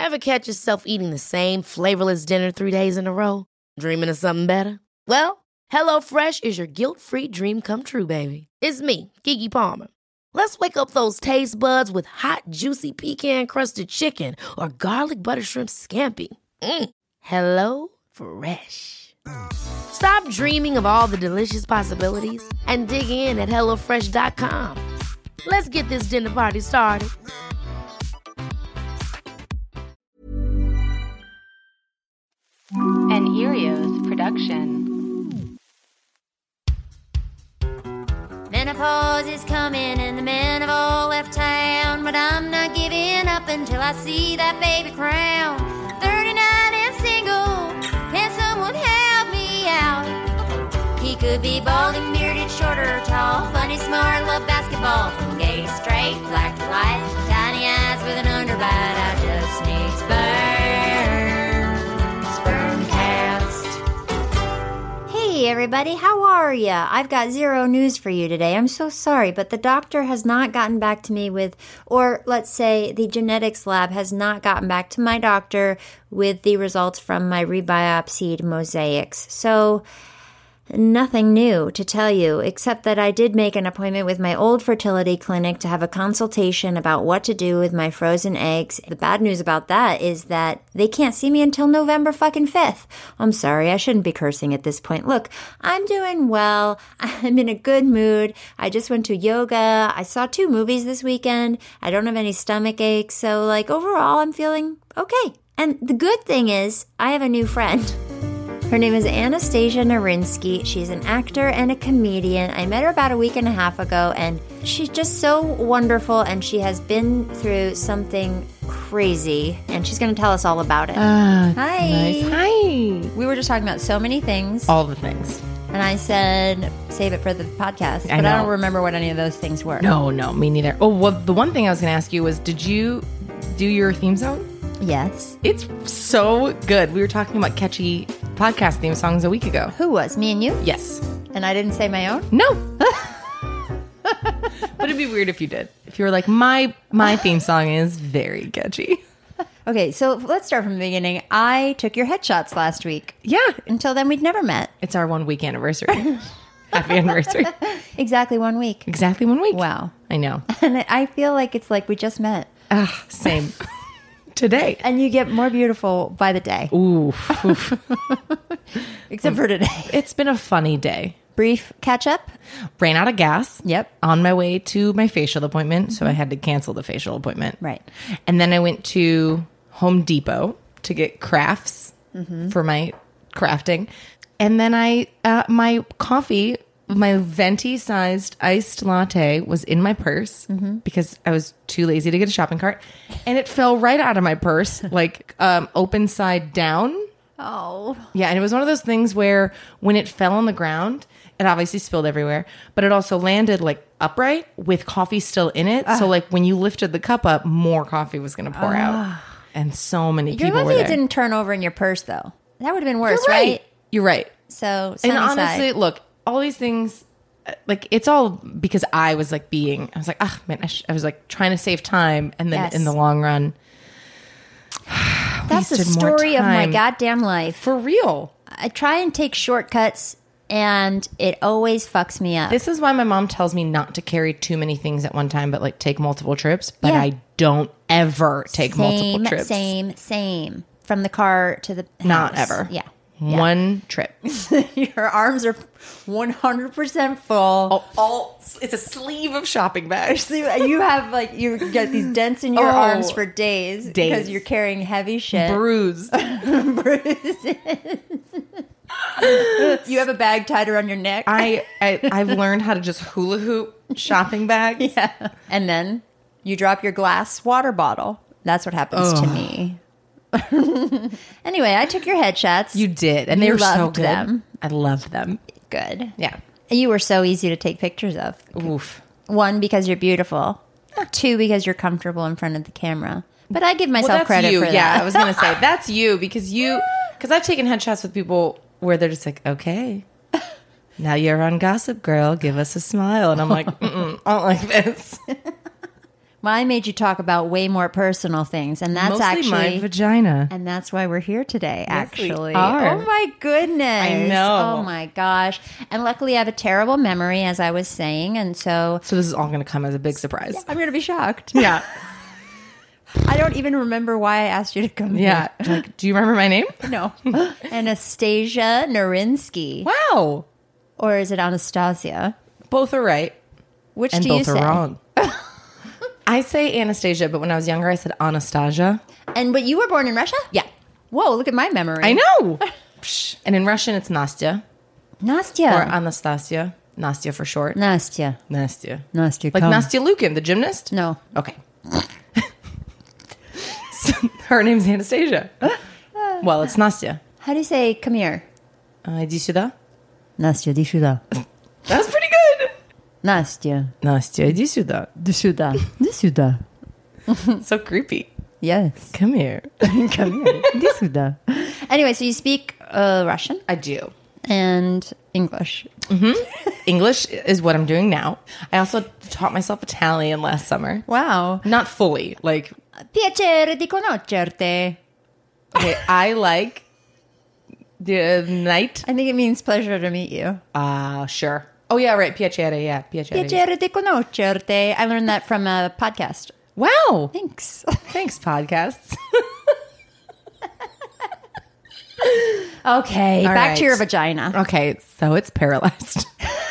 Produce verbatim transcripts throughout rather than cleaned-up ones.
Ever catch yourself eating the same flavorless dinner three days in a row? Dreaming of something better? Well, HelloFresh is your guilt-free dream come true, baby. It's me, Keke Palmer. Let's wake up those taste buds with hot, juicy pecan-crusted chicken or garlic butter shrimp scampi. Mm. Hello Fresh. Stop dreaming of all the delicious possibilities and dig in at hello fresh dot com. Let's get this dinner party started. An Erios production. Menopause is coming and the men have all left town, but I'm not giving up until I see that baby crown. thirty-nine and single, can someone help me out? He could be balding, bearded, short or tall, funny, smart, love basketball, from gay to straight, black to white, tiny eyes with an underbite. I just need sperm, sperm cast. Hey everybody, how are ya? I've got zero news for you today. I'm so sorry, but the doctor has not gotten back to me with, or let's say the genetics lab has not gotten back to my doctor with the results from my rebiopsied mosaics. So nothing new to tell you, except that I did make an appointment with my old fertility clinic to have a consultation about what to do with my frozen eggs. The bad news about that is that they can't see me until November fucking fifth. I'm sorry, I shouldn't be cursing at this point. Look, I'm doing well. I'm in a good mood. I just went to yoga. I saw two movies this weekend. I don't have any stomach aches. So, like, overall, I'm feeling okay. And the good thing is, I have a new friend. Her name is Anastasia Narinsky. She's an actor and a comedian. I met her about a week and a half ago, and she's just so wonderful, and she has been through something crazy, and she's going to tell us all about it. Uh, Hi. Nice. Hi. We were just talking about so many things, All the things. and I said, save it for the podcast, I but I know. don't remember what any of those things were. No, no, me neither. Oh, well, the one thing I was going to ask you was, did you do your theme song? Yes. It's so good. We were talking about catchy podcast theme songs a week ago. Who was? Me and you? Yes. And I didn't say my own? No. But it'd be weird if you did. If you were like, my my theme song is very catchy. Okay, so let's start from the beginning. I took your headshots last week. Yeah. Until then, we'd never met. It's our one week anniversary. Happy anniversary. Exactly one week. Exactly one week. Wow. I know. And I feel like it's like we just met. Ah, same. Today. And you get more beautiful by the day. Oof. Oof. Except for today. It's been a funny day. Brief catch up. Ran out of gas. Yep. On my way to my facial appointment. So I had to cancel the facial appointment. Right. And then I went to Home Depot to get crafts Mm-hmm. for my crafting. And then I, uh, my coffee, my venti sized iced latte was in my purse Mm-hmm. because I was too lazy to get a shopping cart. And it fell right out of my purse, like um, open side down. Oh. Yeah, and it was one of those things where when it fell on the ground, it obviously spilled everywhere, but it also landed like upright with coffee still in it. So like when you lifted the cup up, more coffee was going to pour out. And so many You're people were lucky there. it didn't turn over in your purse, though. That would have been worse, You're right. right? You're right. So, sunny And honestly, side. look, all these things, uh, like it's all because I was like being, I was like, ah, man, I, sh-, I was like trying to save time. And then Yes. in the long run, That's the wasted more story of my time. goddamn life. For real. I try and take shortcuts, and it always fucks me up. This is why my mom tells me not to carry too many things at one time, but like take multiple trips. But Yeah. I don't ever take same, multiple trips. Same, same. From the car to the house. Not ever. Yeah. Yeah. One trip. Your arms are one hundred percent full. all, all it's a sleeve of shopping bags. You have like you get these dents in your Oh. arms for days, Days. because you're carrying heavy shit. Bruised. Bruises. You have a bag tied around your neck. I, I I've learned how to just hula hoop shopping bags. Yeah. And then you drop your glass water bottle. That's what happens to me. Anyway, I took your headshots. You did, and they You were so loved good. them. I love them. Good. Yeah. You were so easy to take pictures of. Oof. One, because you're beautiful. Two, because you're comfortable in front of the camera. But I give Well, myself that's credit you. for Yeah, that. I was gonna say that's you because you because I've taken headshots with people where they're just like, okay, now you're on Gossip Girl, give us a smile, and I'm like, Mm-mm, I don't like this. Well, I made you talk about way more personal things, and that's Mostly actually my vagina. and that's why we're here today, Yes, we actually. are. Oh my goodness. I know. Oh my gosh. And luckily I have a terrible memory, as I was saying, and so So this is all going to come as a big surprise. I'm going to be shocked. Yeah. I don't even remember why I asked you to come Yeah. Like, do you remember my name? here. No. Anastasia Narinsky. Wow. Or is it Anastasia? Both are right. Which And do you both say? are wrong. I say Anastasia, but when I was younger, I said Anastasia. And but you were born in Russia? Yeah. Whoa, look at my memory. I know. Psh. And in Russian, it's Nastya Nastya. or Anastasia. Nastya for short. Nastya. Nastya. Nastya. Like come. Nastya Lukin, the gymnast? No. Okay. So her name's Anastasia. Well, it's Nastya. How do you say come here? Uh, иди сюда. Nastya, иди сюда. That's pretty good. Nastya, Nastya, иди сюда. иди сюда. Иди сюда. So creepy. Yes. Come here. Come here. Иди сюда. Anyway, so you speak uh, Russian I do. and English. English is what I'm doing now. I also taught myself Italian last summer. Wow. Not fully. Like, Piacere di conoscerti. okay, I like the night. I think it means pleasure to meet you. Ah, uh, sure. Oh, yeah, right. Piacere, yeah. Piacere. Piacere di conoscerti. I learned that from a podcast. Wow. Thanks. Thanks, podcasts. Okay, All back right. to your vagina. Okay, so it's paralyzed.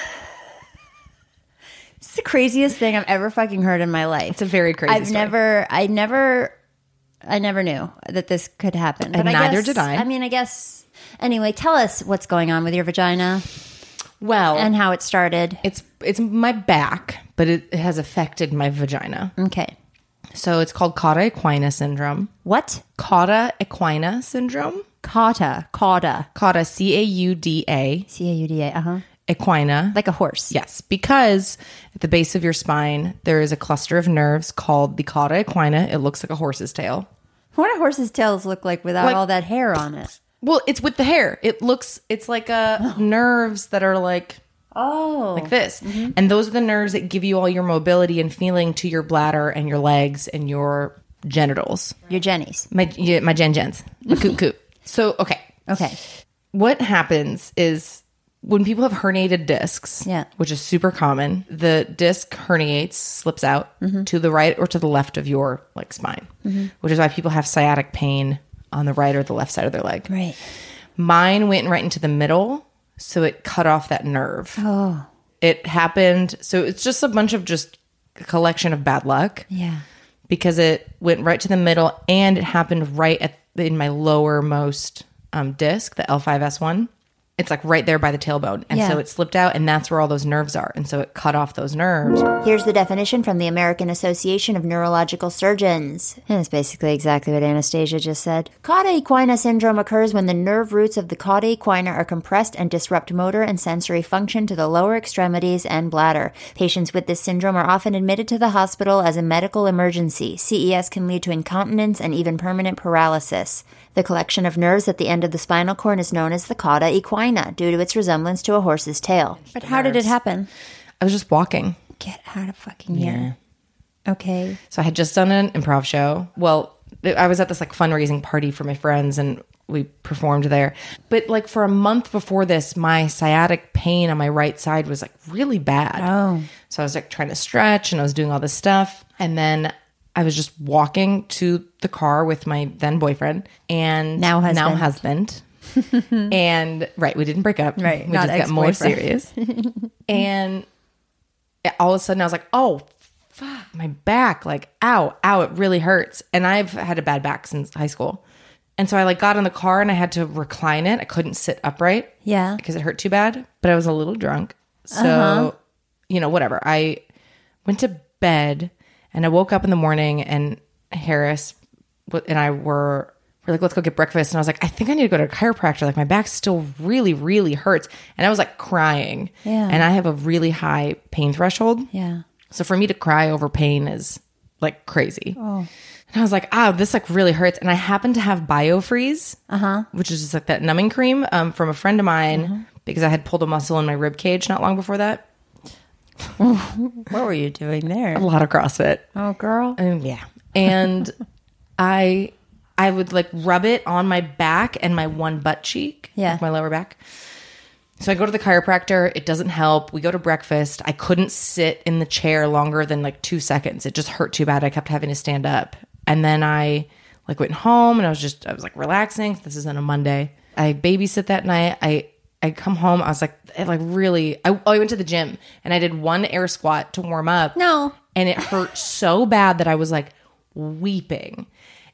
It's the craziest thing I've ever fucking heard in my life. It's a very crazy I've story. never, I never, I never knew that this could happen. And I neither guess- did I. I mean, I guess. Anyway, tell us what's going on with your vagina Well, and how it started. it's it's my back, but it has affected my vagina. Okay. So it's called Cauda equina syndrome. What? Cauda equina syndrome. Cauda. Cauda. Cauda, C A U D A, C A U D A. Uh huh. equina. Like a horse. Yes, because at the base of your spine, there is a cluster of nerves called the cauda equina. It looks like a horse's tail. What do horses' tails look like without Like- all that hair on it? Well, it's with the hair. It looks, it's like a nerves that are like Oh. like this. And those are the nerves that give you all your mobility and feeling to your bladder and your legs and your genitals. Your jennies. My yeah, my gen gens. My coot coot. So, okay. Okay. What happens is when people have herniated discs, Yeah. which is super common, the disc herniates, slips out Mm-hmm. to the right or to the left of your like spine, which is why people have sciatic pain on the right or the left side of their leg. Right. Mine went right into the middle, so it cut off that nerve. Oh. It happened. So it's just a bunch of just a collection of bad luck. Yeah. Because it went right to the middle and it happened right at in my lowermost um, disc, the L five S one. It's like right there by the tailbone. And Yeah. so it slipped out and that's where all those nerves are. And so it cut off those nerves. Here's the definition from the American Association of Neurological Surgeons. And it's basically exactly what Anastasia just said. Cauda equina syndrome occurs when the nerve roots of the cauda equina are compressed and disrupt motor and sensory function to the lower extremities and bladder. Patients with this syndrome are often admitted to the hospital as a medical emergency. C E S can lead to incontinence and even permanent paralysis. The collection of nerves at the end of the spinal cord is known as the cauda equina due to its resemblance to a horse's tail. But how did it happen? I was just walking. Get out of fucking here. Okay. So I had just done an improv show. Well, I was at this like fundraising party for my friends and we performed there. But like for a month before this, my sciatic pain on my right side was like really bad. Oh. So I was like trying to stretch and I was doing all this stuff. And then I was just walking to the car with my then boyfriend and Now husband. now husband. And right, we didn't break up. Right, We not just got more ex-boyfriend. serious. And all of a sudden I was like, oh, fuck, my back, like, ow, ow, it really hurts. And I've had a bad back since high school. And so I like got in the car and I had to recline it. I couldn't sit upright. Yeah. Because it hurt too bad. But I was a little drunk. So, Uh-huh. you know, whatever. I went to bed and I woke up in the morning and Harris w- and I were, were like, let's go get breakfast. And I was like, I think I need to go to a chiropractor. Like my back still really, really hurts. And I was like crying. Yeah. And I have a really high pain threshold. Yeah. So for me to cry over pain is like crazy. Oh. And I was like, ah, this like really hurts. And I happened to have BioFreeze, uh-huh. which is just like that numbing cream um, from a friend of mine Uh-huh. because I had pulled a muscle in my rib cage not long before that. What were you doing there? A lot of CrossFit. Oh, girl. Um, yeah. And I I would like rub it on my back and my one butt cheek. Yeah. Like my lower back. So I go to the chiropractor. It doesn't help. We go to breakfast. I couldn't sit in the chair longer than like two seconds. It just hurt too bad. I kept having to stand up. And then I like went home and I was just, I was like relaxing. This is on a Monday. I babysit that night. I, I come home. I was like, I like really, I, oh, I went to the gym and I did one air squat to warm up. No. And it hurt so bad that I was like weeping.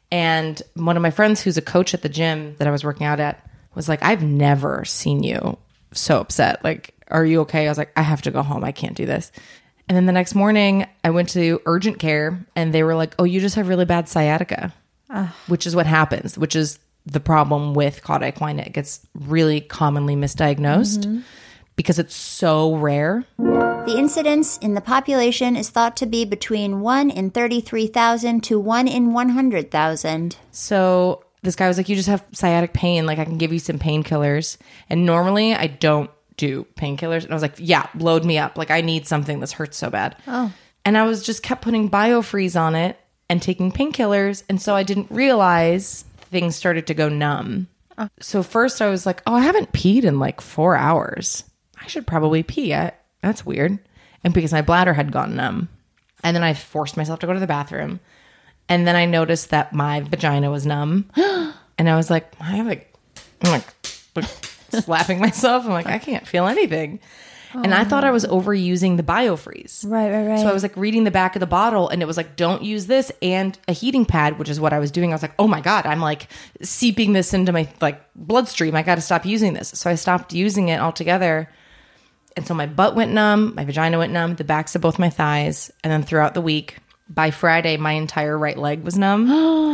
And one of my friends who's a coach at the gym that I was working out at was like, I've never seen you so upset. Like, are you okay? I was like, I have to go home. I can't do this. And then the next morning I went to urgent care and they were like, oh, you just have really bad sciatica, uh. which is what happens, which is the problem with cauda equina. It gets really commonly misdiagnosed mm-hmm. because it's so rare. The incidence in the population is thought to be between one in thirty-three thousand to one in one hundred thousand. So this guy was like, you just have sciatic pain. Like, I can give you some painkillers. And normally I don't do painkillers. And I was like, yeah, load me up. Like, I need something. This hurts so bad. Oh. And I was just kept putting BioFreeze on it and taking painkillers. And so I didn't realize things started to go numb. Oh. So first I was like, oh, I haven't peed in like four hours. I should probably pee. I, that's weird. And because my bladder had gone numb. And then I forced myself to go to the bathroom. And then I noticed that my vagina was numb. And I was like, I have like, I'm like, like slapping myself. I'm like, I can't feel anything. Oh. And I thought I was overusing the BioFreeze. Right, right, right. So I was like reading the back of the bottle and it was like, don't use this and a heating pad, which is what I was doing. I was like, oh my God, I'm like seeping this into my like bloodstream. I got to stop using this. So I stopped using it altogether. And so my butt went numb, my vagina went numb, the backs of both my thighs. And then throughout the week, by Friday, my entire right leg was numb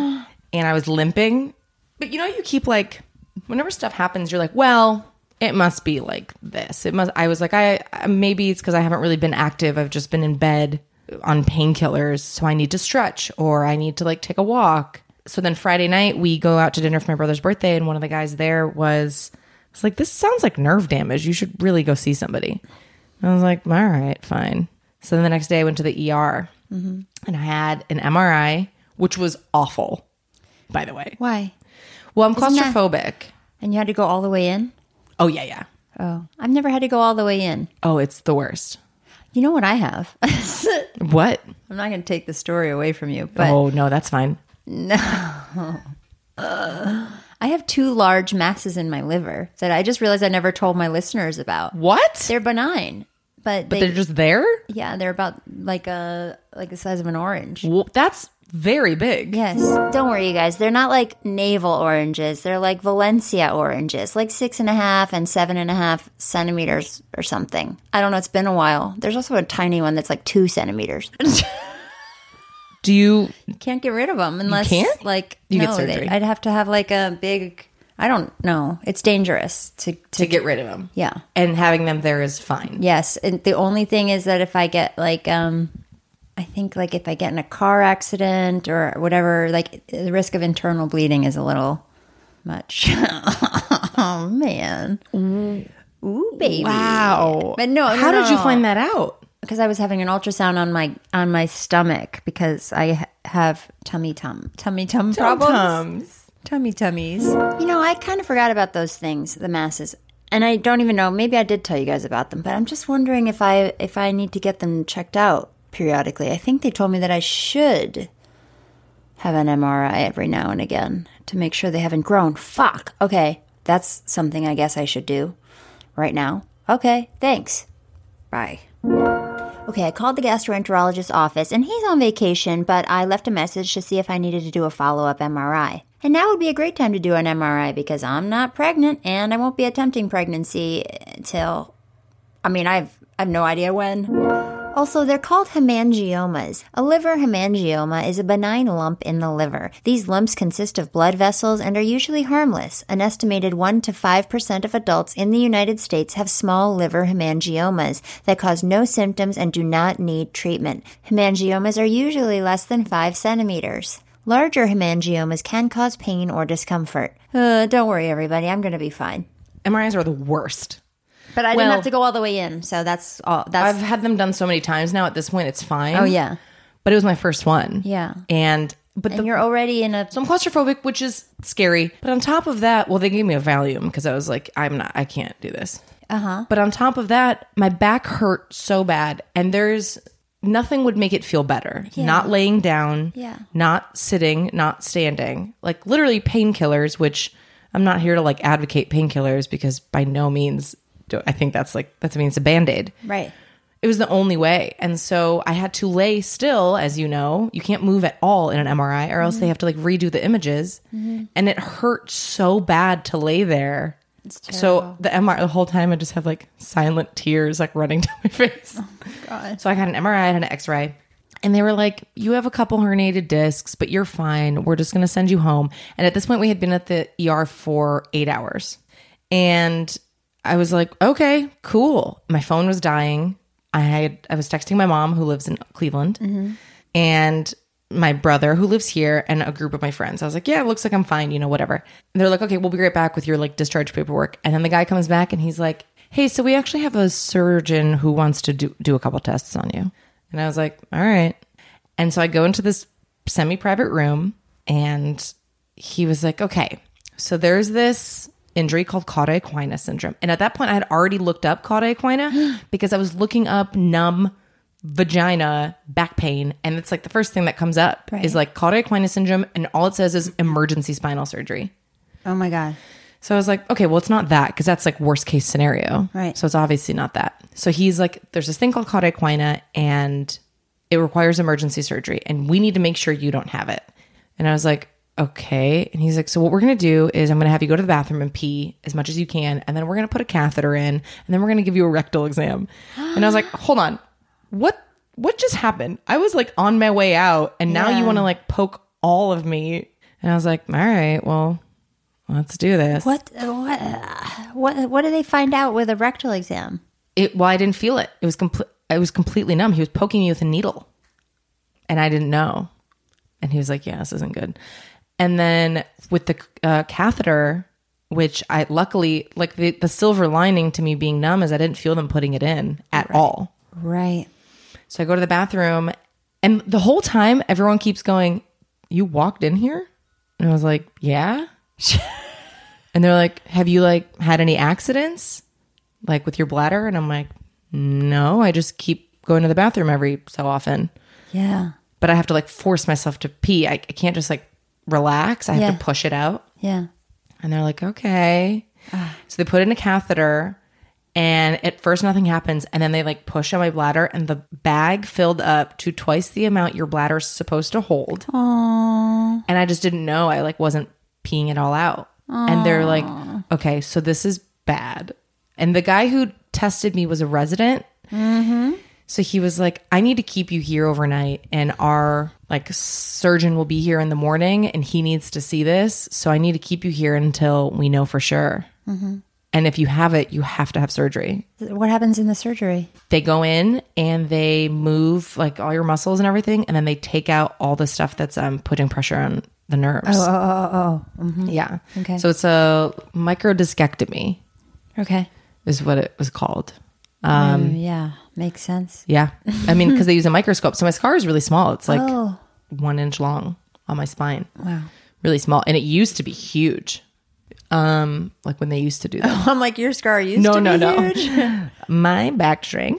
and I was limping. But you know, you keep like, whenever stuff happens, you're like, well, it must be like this. It must, I was like, I, maybe it's because I haven't really been active. I've just been in bed on painkillers. So I need to stretch or I need to like take a walk. So then Friday night we go out to dinner for my brother's birthday. And one of the guys there was, was like, this sounds like nerve damage. You should really go see somebody. And I was like, all right, fine. So then the next day I went to the E R. Mm-hmm. And I had an M R I, which was awful, by the way. Why? Well, I'm Isn't claustrophobic. That, and you had to go all the way in? Oh, yeah, yeah. Oh, I've never had to go all the way in. Oh, it's the worst. You know what I have? What? I'm not going to take the story away from you. But oh, no, that's fine. No. Uh, I have two large masses in my liver that I just realized I never told my listeners about. What? They're benign. But, but they, they're just there? Yeah, they're about like a like the size of an orange. Well, that's very big. Yes. Don't worry, you guys. They're not like navel oranges. They're like Valencia oranges, like six and a half and seven and a half centimeters or something. I don't know. It's been a while. There's also a tiny one that's like two centimeters. Do you? You can't get rid of them unless, you can't? like, you no, get surgery. I'd have to have like a big. I don't know. It's dangerous to, to to get rid of them. Yeah. And having them there is fine. Yes. And the only thing is that if I get like, um, I think like if I get in a car accident or whatever, like the risk of internal bleeding is a little much. Oh, man. Ooh, baby. Wow. But no, no How no, did you no. find that out? Because I was having an ultrasound on my on my stomach because I ha- have tummy tum tummy tum problems. Tum-tums. Tummy tummies. You know, I kind of forgot about those things, the masses. And I don't even know, maybe I did tell you guys about them, but I'm just wondering if I if I need to get them checked out periodically. I think they told me that I should have an M R I every now and again to make sure they haven't grown. Fuck. Okay, that's something I guess I should do right now. Okay, thanks. Bye. Okay, I called the gastroenterologist's office, and he's on vacation, but I left a message to see if I needed to do a follow-up M R I. And now would be a great time to do an M R I because I'm not pregnant, and I won't be attempting pregnancy till, I mean, I've I've no idea when. Also, they're called hemangiomas. A liver hemangioma is a benign lump in the liver. These lumps consist of blood vessels and are usually harmless. An estimated one to five percent of adults in the United States have small liver hemangiomas that cause no symptoms and do not need treatment. Hemangiomas are usually less than five centimeters. Larger hemangiomas can cause pain or discomfort. Uh, don't worry, everybody. I'm going to be fine. M R Is are the worst. But I Well- didn't have to go all the way in, so that's all. That's I've had them done so many times now. At this point, it's fine. oh yeah, But it was my first one. yeah. And but And the, you're already in a so I'm claustrophobic, which is scary. But on top of that, well, they gave me a Valium because I was like, I'm not, I can't do this. uh huh. But on top of that, my back hurt so bad, and there's nothing would make it feel better. Yeah. Not laying down, Yeah. not sitting, not standing. Like literally painkillers, which I'm not here to like advocate painkillers because by no means do I think that's like that means a Band-Aid. Right. It was the only way. And so I had to lay still, as you know. You can't move at all in an M R I or else Mm-hmm. they have to like redo the images. Mm-hmm. And it hurt so bad to lay there. It's So terrible. the M R I, the whole time I just have like silent tears like running down my face. God. So I got an M R I and an X-ray. And they were like, you have a couple herniated discs, but you're fine. We're just going to send you home. And at this point, we had been at the E R for eight hours. And I was like, okay, cool. My phone was dying. I had I was texting my mom who lives in Cleveland and my brother who lives here and a group of my friends. I was like, yeah, it looks like I'm fine, you know, whatever. And they're like, okay, we'll be right back with your like discharge paperwork. And then the guy comes back and he's like, hey, so we actually have a surgeon who wants to do, do a couple tests on you. And I was like, all right. And so I go into this semi-private room and he was like, okay, so there's this injury called cauda equina syndrome. And at that point, I had already looked up cauda equina because I was looking up numb vagina back pain. And it's like the first thing that comes up Right. is like cauda equina syndrome. And all it says is emergency spinal surgery. Oh my God. So I was like, okay, well, it's not that because that's like worst case scenario. Right. So it's obviously not that. So he's like, there's this thing called cauda equina and it requires emergency surgery and we need to make sure you don't have it. And I was like, okay. And he's like, so what we're going to do is I'm going to have you go to the bathroom and pee as much as you can. And then we're going to put a catheter in and then we're going to give you a rectal exam. And I was like, hold on, what, what just happened? I was like on my way out and now Yeah. you want to like poke all of me. And I was like, all right, well, let's do this. What? What? What? What did they find out with a rectal exam? It, well, I didn't feel it. It was complete. I was completely numb. He was poking me with a needle and I didn't know. And he was like, yeah, this isn't good. And then with the uh, catheter, which I luckily, like the, the silver lining to me being numb is I didn't feel them putting it in at all. Right. So I go to the bathroom and the whole time everyone keeps going, you walked in here? And I was like, yeah. And they're like, have you like had any accidents like with your bladder? And I'm like, no, I just keep going to the bathroom every so often. Yeah. But I have to like force myself to pee. I, I can't just like relax. I have Yeah. to push it out. Yeah. And they're like, okay. So they put in a catheter and at first nothing happens. And then they like push on my bladder and the bag filled up to twice the amount your bladder's supposed to hold. Aww. And I just didn't know. I like wasn't peeing it all out. And they're like, okay, so this is bad. And the guy who tested me was a resident. So he was like, I need to keep you here overnight and our like surgeon will be here in the morning and he needs to see this. So I need to keep you here until we know for sure. And if you have it, you have to have surgery. What happens in the surgery? They go in and they move like all your muscles and everything. And then they take out all the stuff that's um, putting pressure on the nerves. Oh, oh, oh, oh. Mhm. Yeah. Okay. So it's a microdiscectomy Okay. is what it was called. Um, yeah. Makes sense. Yeah. I mean, because they use a microscope. So my scar is really small. It's like Oh. one inch long on my spine. Wow. Really small. And it used to be huge. Um, like when they used to do that. I'm like, your scar used No, to no, be no. huge. My back shrank.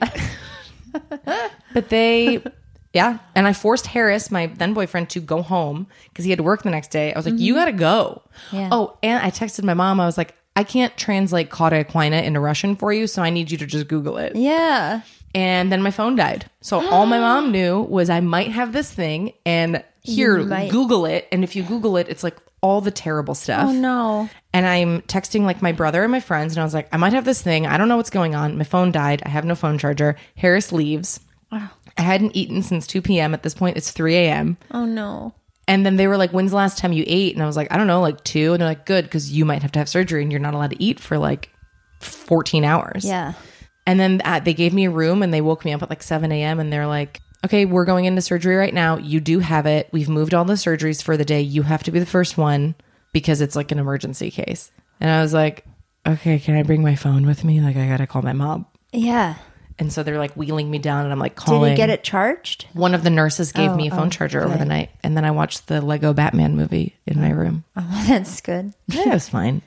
But they, yeah. And I forced Harris, my then boyfriend, to go home because he had to work the next day. I was like, you got to go. Yeah. Oh, and I texted my mom. I was like, I can't translate cauda equina into Russian for you. So I need you to just Google it. Yeah. And then my phone died. So all my mom knew was I might have this thing and here, You might- Google it. And if you Google it, it's like all the terrible stuff. Oh, no. And I'm texting like my brother and my friends. And I was like, I might have this thing. I don't know what's going on. My phone died. I have no phone charger. Harris leaves. Wow. I hadn't eaten since two p.m. At this point, it's three a.m. Oh, no. And then they were like, when's the last time you ate? And I was like, I don't know, like two. And they're like, good, because you might have to have surgery and you're not allowed to eat for like fourteen hours. Yeah. And then uh, they gave me a room and they woke me up at like seven a.m. and they're like, okay, we're going into surgery right now. You do have it. We've moved all the surgeries for the day. You have to be the first one because it's like an emergency case. And I was like, okay, can I bring my phone with me? Like, I got to call my mom. Yeah. And so they're like wheeling me down and I'm like Did calling. he get it charged? One of the nurses gave Oh, me a phone oh, charger over good. the night. And then I watched the Lego Batman movie in my room. Oh, that's good. Yeah, it was fine.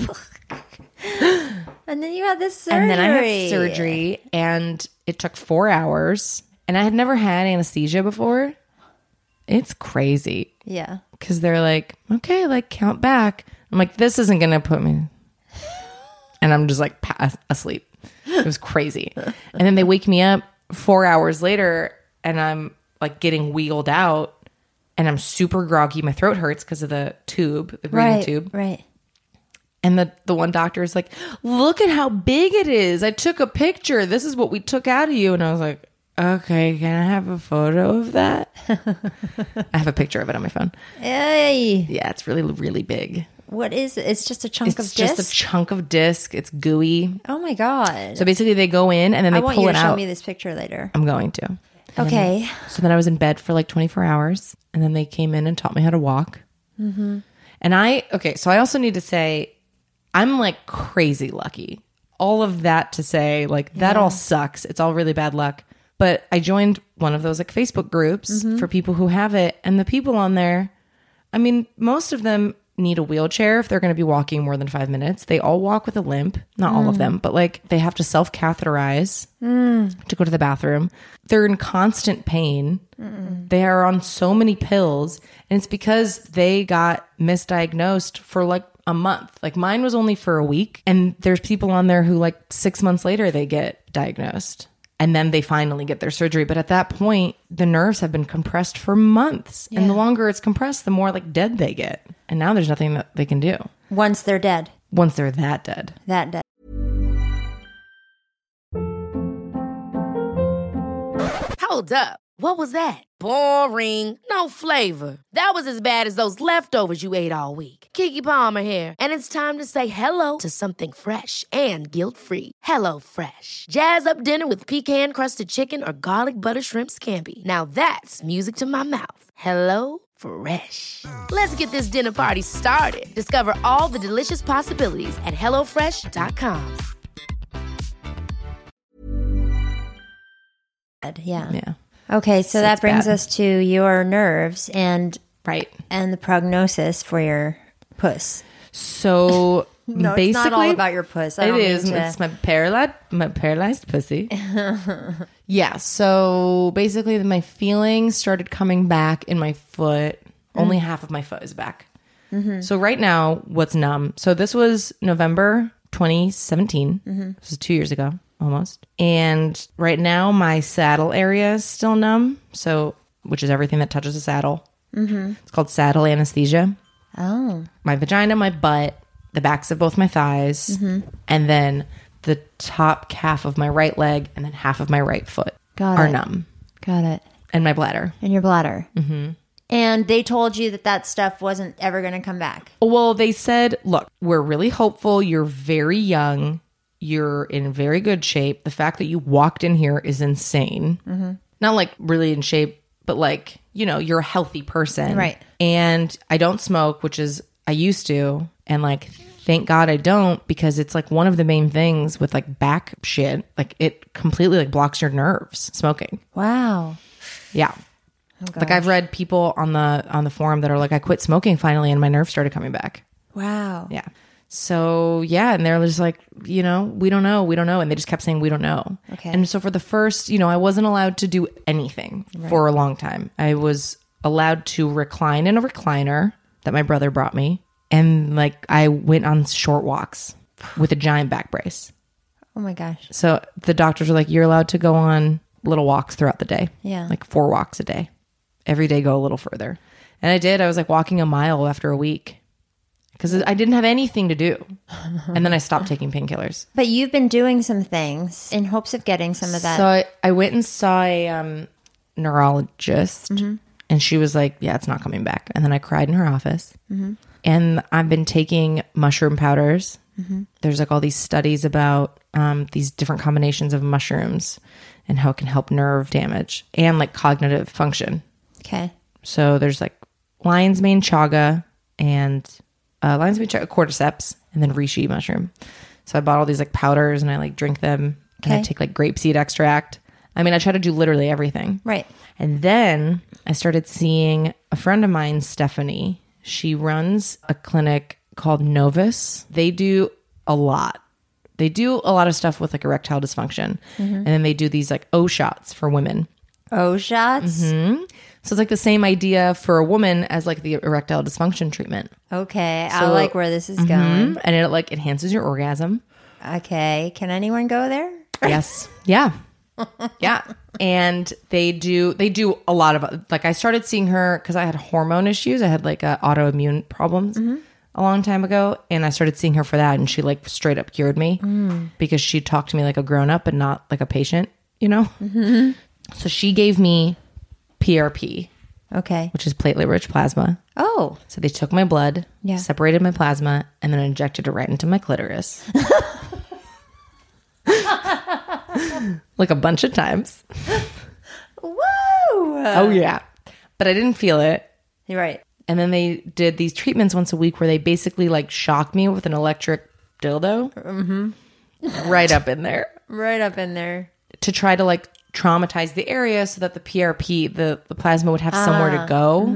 And then you had this surgery. And then I had surgery and it took four hours. And I had never had anesthesia before. It's crazy. Yeah. Because they're like, okay, like count back. I'm like, this isn't going to put me. And I'm just like pass- asleep. It was crazy. And then they wake me up four hours later and I'm like getting wheeled out and I'm super groggy. My throat hurts because of the tube, the breathing Right. tube. Right. And the, the one doctor is like, look at how big it is. I took a picture. This is what we took out of you. And I was like, okay, can I have a photo of that? I have a picture of it on my phone. Hey. Yeah, it's really, really big. What is it? It's just a chunk It's of just disc? a chunk of disc. It's gooey. Oh my God. So basically they go in and then I they want pull you it to show out. me this picture later. I'm going to. Okay. So then I was in bed for like twenty-four hours and then they came in and taught me how to walk. Mm-hmm. And I, okay, so I also need to say, I'm like crazy lucky. All of that to say, like, that all sucks. It's all really bad luck. But I joined one of those like Facebook groups Mm-hmm. for people who have it. And the people on there, I mean, most of them need a wheelchair if they're going to be walking more than five minutes. They all walk with a limp. Not all of them, but like they have to self-catheterize to go to the bathroom. They're in constant pain. Mm-mm. They are on so many pills. And it's because they got misdiagnosed for like a month. Like mine was only for a week. And there's people on there who like six months later, they get diagnosed. And then they finally get their surgery. But at that point, the nerves have been compressed for months. And the longer it's compressed, the more like dead they get. And now there's nothing that they can do Once they're dead. once they're that dead. That dead. Hold up. What was that? Boring. No flavor. That was as bad as those leftovers you ate all week. Keke Palmer here. And it's time to say hello to something fresh and guilt-free. Hello Fresh. Jazz up dinner with pecan-crusted chicken or garlic butter shrimp scampi. Now that's music to my mouth. Hello Fresh. Let's get this dinner party started. Discover all the delicious possibilities at hello fresh dot com. Yeah. Yeah. Okay, so, that it's brings bad. us to your nerves and Right. and the prognosis for your puss. So No, basically, it's not all about your puss. I it don't mean is. to- It's my paralyzed, my paralyzed pussy. Yeah. So basically, my feelings started coming back in my foot. Only half of my foot is back. So right now, what's numb? So this was November twenty seventeen. This is two years ago, almost. And right now, my saddle area is still numb. So, which is everything that touches a saddle. It's called saddle anesthesia. Oh. My vagina, my butt, the backs of both my thighs, and then the top calf of my right leg, and then half of my right foot Got are it. numb, Got it. and my bladder. In your bladder. Mm-hmm. And they told you that that stuff wasn't ever going to come back. Well, they said, look, we're really hopeful. You're very young. You're in very good shape. The fact that you walked in here is insane. Mm-hmm. Not like really in shape, but like, you know, you're a healthy person. Right. And I don't smoke, which is, I used to. And like, thank God I don't, because it's like one of the main things with like back shit. Like it completely like blocks your nerves, smoking. Wow. Yeah. Like I've read people on the on the forum that are like, I quit smoking finally and my nerves started coming back. Wow. Yeah. So yeah, and they're just like, you know, we don't know, we don't know, and they just kept saying we don't know. Okay. And so for the first, you know, I wasn't allowed to do anything for a long time. I was allowed to recline in a recliner that my brother brought me, and like I went on short walks with a giant back brace. Oh my gosh. So the doctors were like, you're allowed to go on little walks throughout the day. Yeah. Like four walks a day. Every day go a little further. And I did. I was like walking a mile after a week because I didn't have anything to do. And then I stopped taking painkillers. But you've been doing some things in hopes of getting some of that. So I, I went and saw a um, neurologist, and she was like, yeah, it's not coming back. And then I cried in her office. And I've been taking mushroom powders. There's like all these studies about um, these different combinations of mushrooms and how it can help nerve damage and like cognitive function. Okay. So there's like lion's mane chaga and uh, lion's mane chaga, cordyceps, and then reishi mushroom. So I bought all these like powders and I like drink them. And I Okay. take like grapeseed extract. I mean, I try to do literally everything. Right. And then I started seeing a friend of mine, Stephanie. She runs a clinic called Novus. They do a lot. They do a lot of stuff with like erectile dysfunction. And then they do these like O shots for women. O shots. So it's like the same idea for a woman as like the erectile dysfunction treatment. Okay, I So- like where this is going. And it like enhances your orgasm. Okay, can anyone go there? Yes. Yeah. Yeah. And they do they do a lot of like I started seeing her because I had hormone issues. I had like uh, autoimmune problems a long time ago, and I started seeing her for that, and she like straight up cured me because she talked to me like a grown up and not like a patient, you know. So she gave me P R P, Okay. which is platelet rich plasma. Oh, So they took my blood, Yeah. separated my plasma, and then injected it right into my clitoris. Like a bunch of times. woo! Oh, yeah. But I didn't feel it. You're right. And then they did these treatments once a week where they basically like shocked me with an electric dildo right up in there Right up in there. to try to like traumatize the area so that the P R P, the, the plasma would have somewhere to go.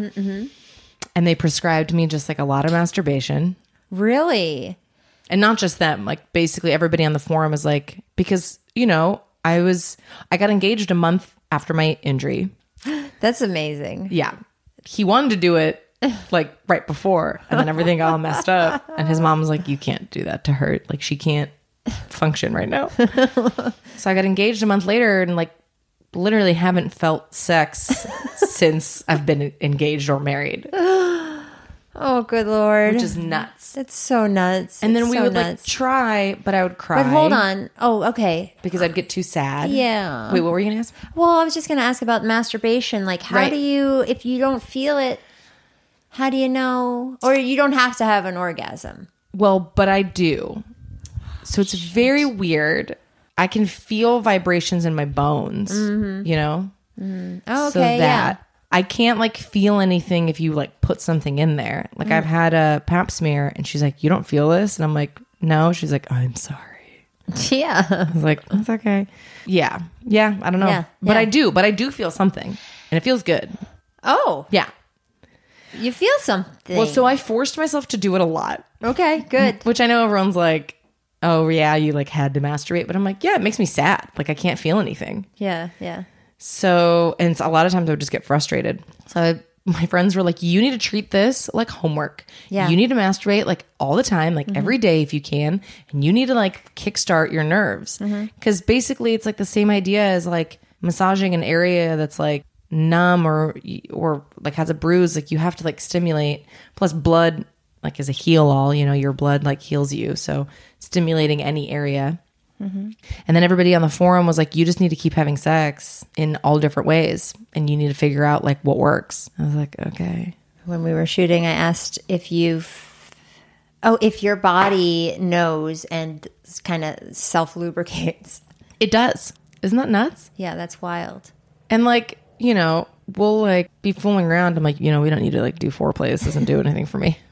And they prescribed me just like a lot of masturbation. Really? And not just them, like basically everybody on the forum is like, because, you know, I was, I got engaged a month after my injury. That's amazing. Yeah. He wanted to do it like right before, and then everything got all messed up. And his mom was like, you can't do that to her. Like, she can't function right now. So I got engaged a month later and like literally haven't felt sex since I've been engaged or married, Oh, good Lord. which is nuts. That's so nuts. And then It's we so would like nuts. try, but I would cry. But hold on. Oh, okay. Because I'd get too sad. Yeah. Wait, what were you going to ask? Well, I was just going to ask about masturbation. Like, how Right. do you, if you don't feel it, how do you know? Or you don't have to have an orgasm. Well, but I do. So it's very weird. I can feel vibrations in my bones, you know? Oh, okay. So that I can't like feel anything if you like put something in there. Like I've had a pap smear and she's like, you don't feel this? And I'm like, no. She's like, I'm sorry. yeah. Yeah. I was like, that's okay. Yeah. Yeah. I don't know. Yeah, But yeah. I do. But I do feel something. And it feels good. Oh, Yeah. you feel something. Well, so I forced myself to do it a lot. Okay, good. Which I know everyone's like, oh, yeah, you like had to masturbate. But I'm like, yeah, it makes me sad. Like I can't feel anything. Yeah, yeah. So, and it's, a lot of times I would just get frustrated. So I, my friends were like, you need to treat this like homework. Yeah. You need to masturbate like all the time, like every day if you can. And you need to like kickstart your nerves. Because basically it's like the same idea as like massaging an area that's like numb or, or like has a bruise. Like you have to like stimulate. Plus blood like is a heal all, you know, your blood like heals you. So stimulating any area. And then everybody on the forum was like, you just need to keep having sex in all different ways. And you need to figure out like what works. I was like, okay. When we were shooting, I asked if you've, oh, if your body knows and kind of self lubricates. It does. Isn't that nuts? Yeah, that's wild. And like, you know, we'll like be fooling around. I'm like, you know, we don't need to like do foreplay. This doesn't do anything for me.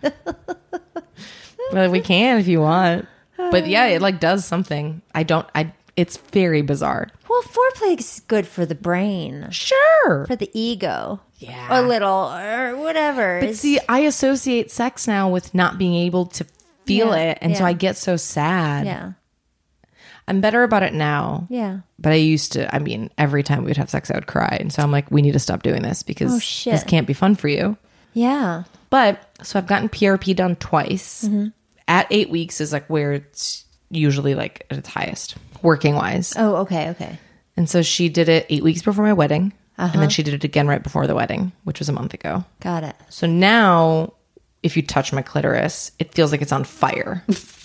But we can if you want. But yeah, it like does something. I don't, I, it's very bizarre. Well, foreplay is good for the brain, Sure. for the ego. Yeah. A little, or whatever. But It's- see, I associate sex now with not being able to feel Yeah, it. And so yeah. I get so sad. yeah, I'm better about it now. yeah. But I used to, I mean, every time we would have sex, I would cry. And so I'm like, we need to stop doing this because Oh, shit. this can't be fun for you. Yeah. But so I've gotten P R P done twice. Mm-hmm. At eight weeks is like where it's usually like at its highest, working wise. Oh, okay, okay. And so she did it eight weeks before my wedding. Uh-huh. And then she did it again right before the wedding, which was a month ago. Got it. So now if you touch my clitoris, it feels like it's on fire.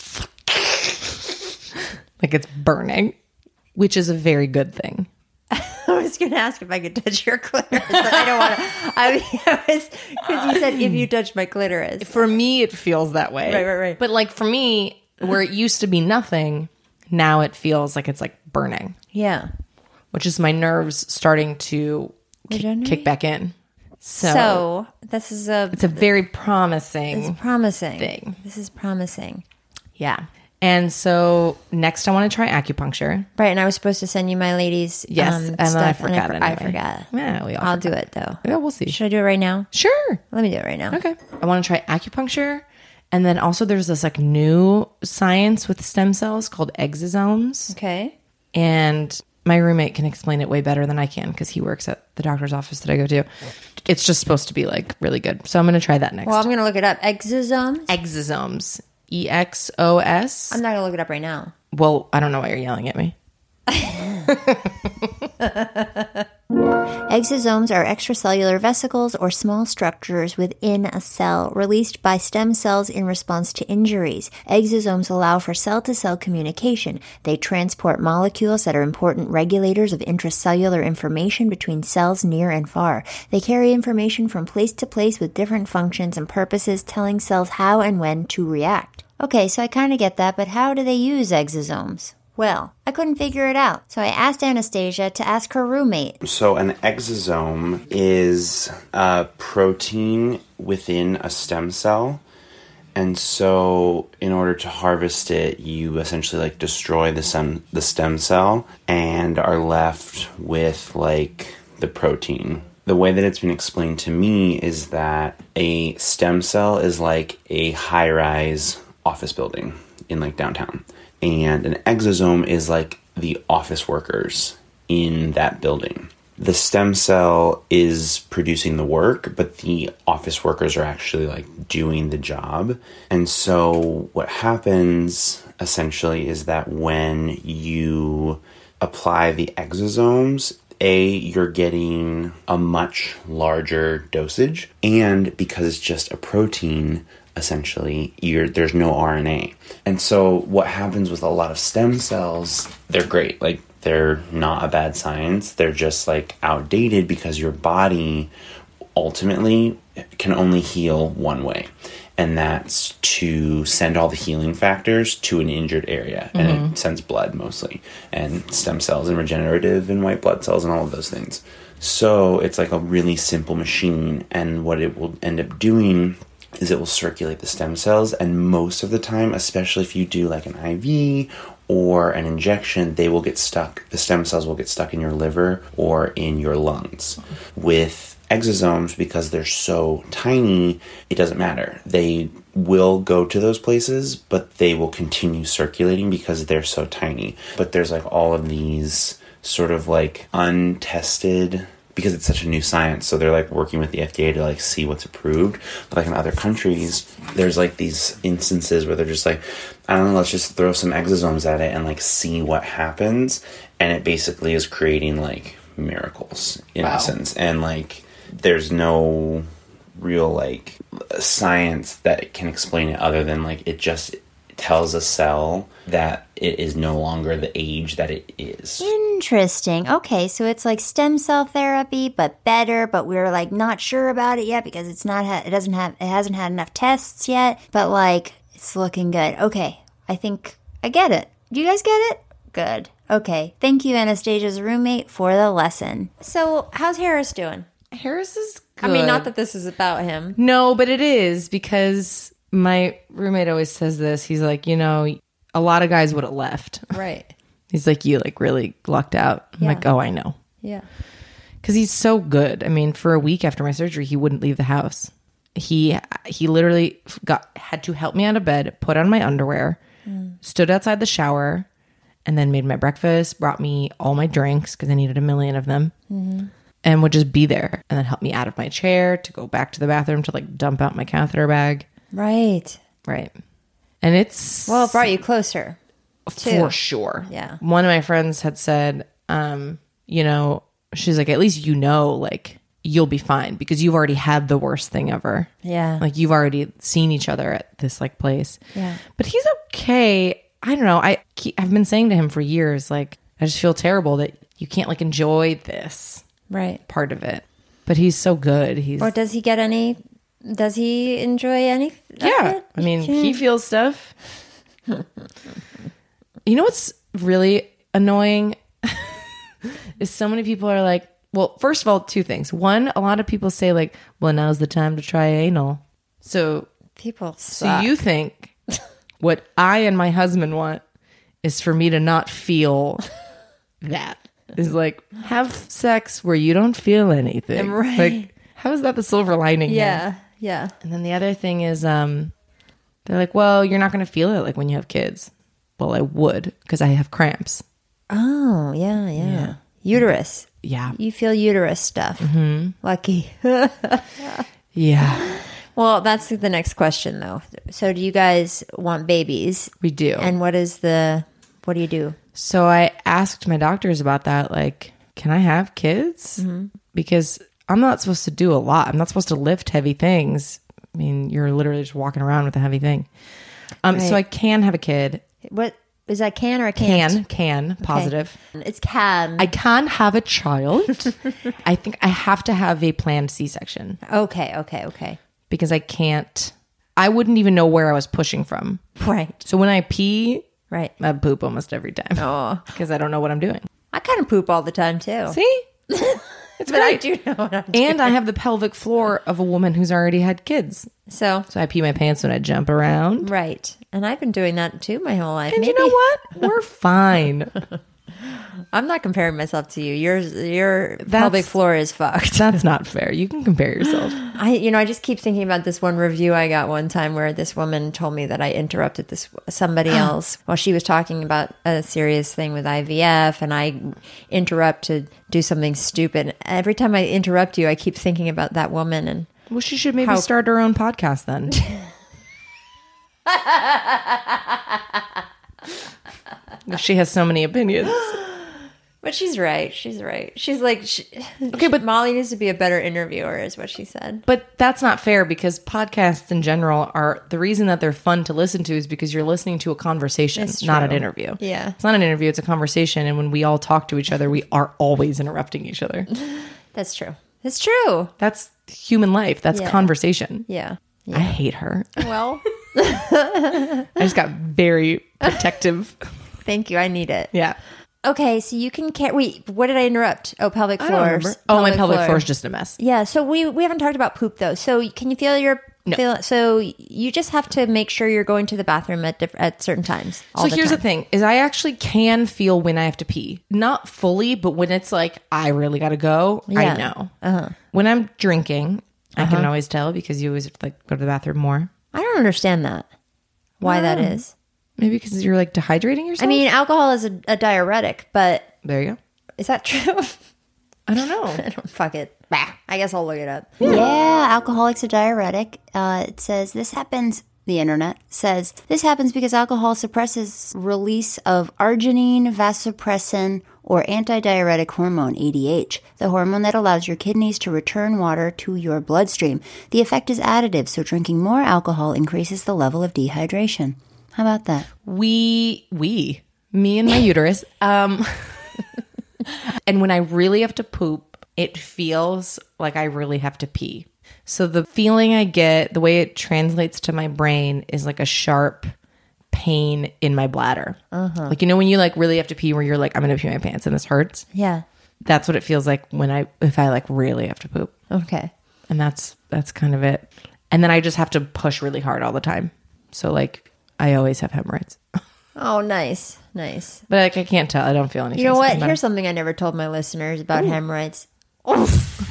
Like it's burning, which is a very good thing. I was going to ask if I could touch your clitoris, but I don't want to. I mean, I was, because you said if you touch my clitoris. For me, it feels that way. Right, right, right. But like for me, where it used to be nothing, now it feels like it's like burning, Yeah. which is my nerves starting to kick, Regenerate? kick back in. So, So, this is a, it's a very promising it's promising. thing. This is promising. Yeah. And so next I want to try acupuncture. Right, and I was supposed to send you my lady's Yes, um, and then stuff, I forgot and I, anyway. I forgot. Yeah, we all I'll forgot. do it though. Yeah, we'll see. Should I do it right now? Sure. Let me do it right now. Okay. I want to try acupuncture. And then also there's this like new science with stem cells called exosomes. Okay. And my roommate can explain it way better than I can because he works at the doctor's office that I go to. It's just supposed to be like really good. So I'm going to try that next. Well, I'm going to look it up. Exosomes? Exosomes. E X O S. I'm not going to look it up right now. Well, I don't know why you're yelling at me. Exosomes are extracellular vesicles or small structures within a cell released by stem cells in response to injuries. Exosomes allow for cell-to-cell communication. They transport molecules that are important regulators of intracellular information between cells near and far. They carry information from place to place with different functions and purposes, telling cells how and when to react. Okay, so I kind of get that, but how do they use exosomes? Well, I couldn't figure it out, so I asked Anastasia to ask her roommate. So an exosome is a protein within a stem cell. And so in order to harvest it, you essentially like destroy the stem, the stem cell and are left with like the protein. The way that it's been explained to me is that a stem cell is like a high-rise office building in like downtown. And an exosome is like the office workers in that building. The stem cell is producing the work, but the office workers are actually like doing the job. And so what happens essentially is that when you apply the exosomes, A, you're getting a much larger dosage, and because it's just a protein, essentially, you're, there's no R N A. And so what happens with a lot of stem cells, they're great. Like, they're not a bad science. They're just, like, outdated because your body ultimately can only heal one way. And that's to send all the healing factors to an injured area. And mm-hmm. it sends blood, mostly. And stem cells and regenerative and white blood cells and all of those things. So it's like a really simple machine. And what it will end up doing is it will circulate the stem cells, and most of the time, especially if you do like an I V or an injection, they will get stuck, the stem cells will get stuck in your liver or in your lungs. With exosomes, because they're so tiny, it doesn't matter. They will go to those places, but they will continue circulating because they're so tiny. But there's like all of these sort of like untested, because it's such a new science, so they're like working with the F D A to like see what's approved. But like in other countries, there's like these instances where they're just like, I don't know, let's just throw some exosomes at it and like see what happens. And it basically is creating like miracles in wow. essence. And like there's no real like science that can explain it other than like it just tells a cell that it is no longer the age that it is. Interesting. Okay, so it's like stem cell therapy, but better. But we're like not sure about it yet because it's not. Ha- it doesn't have. It hasn't had enough tests yet. But like, it's looking good. Okay, I think I get it. Do you guys get it? Good. Okay. Thank you, Anastasia's roommate, for the lesson. So, how's Harris doing? Harris is good. I mean, not that this is about him. No, but it is, because my roommate always says this. He's like, you know, a lot of guys would have left. Right. He's like, you like really lucked out. I'm yeah. like, oh, I know. Yeah. Because he's so good. I mean, for a week after my surgery, he wouldn't leave the house. He he literally got had to help me out of bed, put on my underwear, mm. stood outside the shower, and then made my breakfast, brought me all my drinks because I needed a million of them, mm-hmm. and would just be there, and then help me out of my chair to go back to the bathroom to like dump out my catheter bag. Right. Right. And it's... Well, it brought you closer. Too. For sure. Yeah. One of my friends had said, um, you know, she's like, at least you know, like, you'll be fine because you've already had the worst thing ever. Yeah. Like, you've already seen each other at this, like, place. Yeah. But he's okay. I don't know. I keep, I've been saying to him for years, like, I just feel terrible that you can't, like, enjoy this. Right. Part of it. But he's so good. He's... Or does he get any... Does he enjoy any? Yeah. I mean, he feels stuff. You know what's really annoying is so many people are like, well, first of all, two things. One, a lot of people say like, well, now's the time to try anal. So people suck. So you think What I and my husband want is for me to not feel that. Is like, have sex where you don't feel anything. Right. Like, how is that the silver lining here? Yeah. Yeah. And then the other thing is, um, they're like, well, you're not going to feel it like when you have kids. Well, I would, because I have cramps. Oh, yeah, yeah. Yeah. Uterus. Yeah. You feel uterus stuff. Mm-hmm. Lucky. Yeah. Well, that's the next question, though. So do you guys want babies? We do. And what is the, what do you do? So I asked my doctors about that. Like, can I have kids? Mm-hmm. Because I'm not supposed to do a lot. I'm not supposed to lift heavy things. I mean, you're literally just walking around with a heavy thing. Um, Right. So I can have a kid. What, is that can or a can't? Can, can, positive. It's can. I can have a child. I think I have to have a planned C-section okay, okay, okay. because I can't, I wouldn't even know where I was pushing from. Right, So when I pee, right. I poop almost every time Oh, because I don't know what I'm doing. I kind of poop all the time, too. See? It's But I great. do know what I'm doing. And I have the pelvic floor of a woman who's already had kids. So, So I pee my pants when I jump around. right. And I've been doing that, too, my whole life. And Maybe, you know what? We're fine. I'm not comparing myself to you. Your your That's- pelvic floor is fucked. That's not fair. You can compare yourself. I, you know, I just keep thinking about this one review I got one time where this woman told me that I interrupted this somebody else while she was talking about a serious thing with I V F, and I interrupt to do something stupid. Every time I interrupt you, I keep thinking about that woman, and Well, she should maybe How- start her own podcast then. If she has so many opinions. but she's right. She's right. She's like, she, Okay, but- Molly needs to be a better interviewer, is what she said. But that's not fair because podcasts in general are the reason that they're fun to listen to is because you're listening to a conversation, It's not an true. interview. Yeah. It's not an interview, it's a conversation. And when we all talk to each other, we are always interrupting each other. That's true. It's true. That's human life. That's Yeah. conversation. Yeah. I hate her. Well, I just got very protective. thank you. I need it. Yeah. Okay, so you can carry. Wait, what did I interrupt? Oh, pelvic I don't floors. remember. Oh, my pelvic floor is just a mess. Yeah, so we we haven't talked about poop though. So can you feel your No. feel? So you just have to make sure you're going to the bathroom at diff- at certain times. all So the here's time. the thing is I actually can feel when I have to pee. Not fully, but when it's like I really got to go, Yeah. I know. Uh-huh. When I'm drinking, I can always tell because you always like go to the bathroom more. I don't understand that. Why that Wow. is? Maybe because you're like dehydrating yourself. I mean, alcohol is a, a diuretic, but there you go. is that true? I don't know. I don't, fuck it. Bah. I guess I'll look it up. Yeah, alcoholic's a diuretic. Uh, it says this happens, the internet says, this happens because alcohol suppresses release of arginine, vasopressin, or antidiuretic hormone, A D H, the hormone that allows your kidneys to return water to your bloodstream. The effect is additive, so drinking more alcohol increases the level of dehydration. How about that? We, we, me and my uterus. Um, and when I really have to poop, it feels like I really have to pee. So the feeling I get, the way it translates to my brain is like a sharp pain in my bladder. Uh-huh. Like, you know, when you like really have to pee where you're like, I'm going to pee my pants and this hurts. Yeah. That's what it feels like when I, if I like really have to poop. Okay. And that's, that's kind of it. And then I just have to push really hard all the time. So like, I always have hemorrhoids. Oh, nice. Nice. But like, I can't tell. I don't feel anything. You know so it what? doesn't matter. Here's something I never told my listeners about hemorrhoids. I'm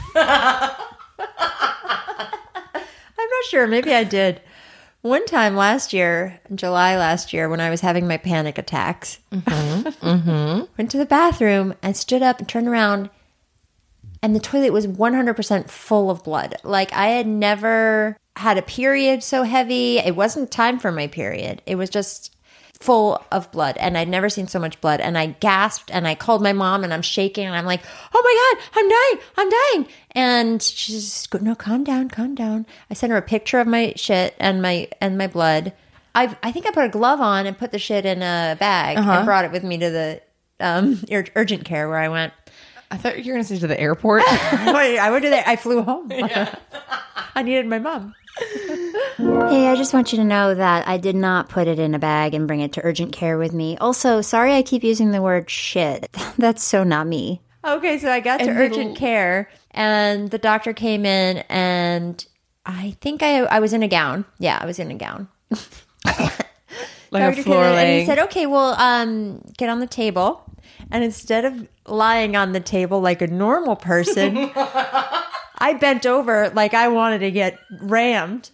not sure. Maybe I did. One time last year, in July last year, when I was having my panic attacks, went to the bathroom and stood up and turned around, and the toilet was one hundred percent full of blood. Like, I had never had a period so heavy. It wasn't time for my period. It was just full of blood, and I'd never seen so much blood. And I gasped, and I called my mom, and I'm shaking, and I'm like, "Oh my god, I'm dying, I'm dying!" And she's just, "No, calm down, calm down." I sent her a picture of my shit and my and my blood. I I think I put a glove on and put the shit in a bag and brought it with me to the um, ur- urgent care where I went. I thought you were going to say to the airport. I I went to there. I flew home. I needed my mom. Hey, I just want you to know that I did not put it in a bag and bring it to urgent care with me. Also, sorry I keep using the word shit. That's so not me. Okay, so I got to And urgent little- care, and the doctor came in, and I think I I was in a gown. Yeah, I was in a gown. Like a Doctor floor Kidman, and he laying. said, "Okay, well, um, get on the table." And instead of lying on the table like a normal person, I bent over like I wanted to get rammed.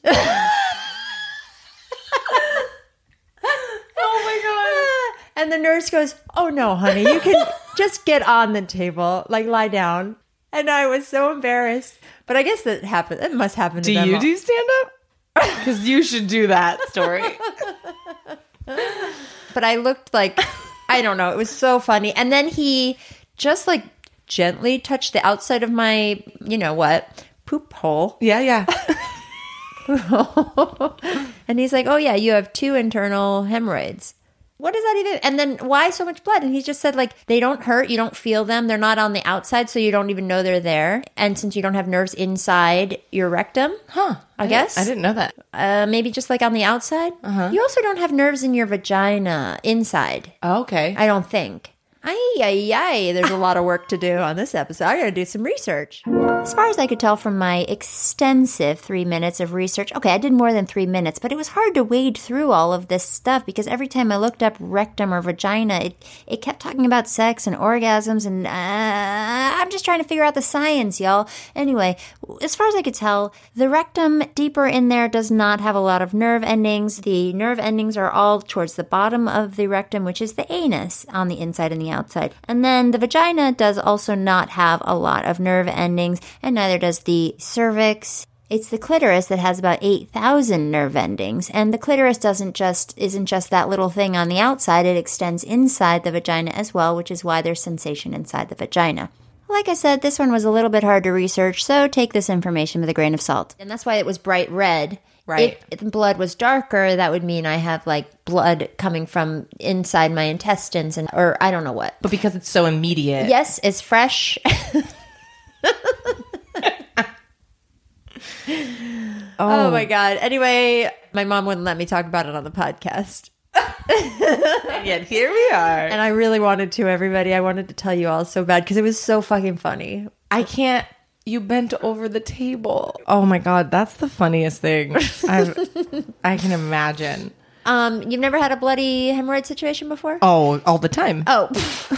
Oh my god. And the nurse goes, "Oh no, honey, you can just get on the table, like lie down." And I was so embarrassed. But I guess that happened. It must happen to Do them you all. do stand up? Because you should do that story. But I looked like, I don't know, it was so funny. And then he just like gently touched the outside of my, you know what, poop hole. Yeah, yeah. And he's like, "Oh yeah, you have two internal hemorrhoids." What does that even? And then why so much blood? And he just said, like, they don't hurt. You don't feel them. They're not on the outside, so you don't even know they're there. And since you don't have nerves inside your rectum, Huh. I guess. I didn't know that. uh, maybe just like on the outside. Uh-huh. You also don't have nerves in your vagina inside. Oh, okay. I don't think. Ay, ay, ay. There's a lot of work to do on this episode. I got to do some research. As far as I could tell from my extensive three minutes of research, okay, I did more than three minutes, but it was hard to wade through all of this stuff because every time I looked up rectum or vagina, it, it kept talking about sex and orgasms, and uh, I'm just trying to figure out the science, y'all. Anyway, as far as I could tell, the rectum deeper in there does not have a lot of nerve endings. The nerve endings are all towards the bottom of the rectum, which is the anus on the inside and the outside. And then the vagina does also not have a lot of nerve endings, and neither does the cervix. It's the clitoris that has about eight thousand nerve endings, and the clitoris doesn't just isn't just that little thing on the outside. It extends inside the vagina as well, which is why there's sensation inside the vagina. Like I said, this one was a little bit hard to research, so take this information with a grain of salt. And that's why it was bright red. Right. If the blood was darker, that would mean I have like blood coming from inside my intestines, and or I don't know what. But because it's so immediate. Yes, it's fresh. Oh my God. Anyway, my mom wouldn't let me talk about it on the podcast. And yet here we are. And I really wanted to, everybody. I wanted to tell you all so bad because it was so fucking funny. I can't. You bent over the table. Oh my God. That's the funniest thing I've, I can imagine. Um, you've never had a bloody hemorrhoid situation before? Oh, all the time. Oh.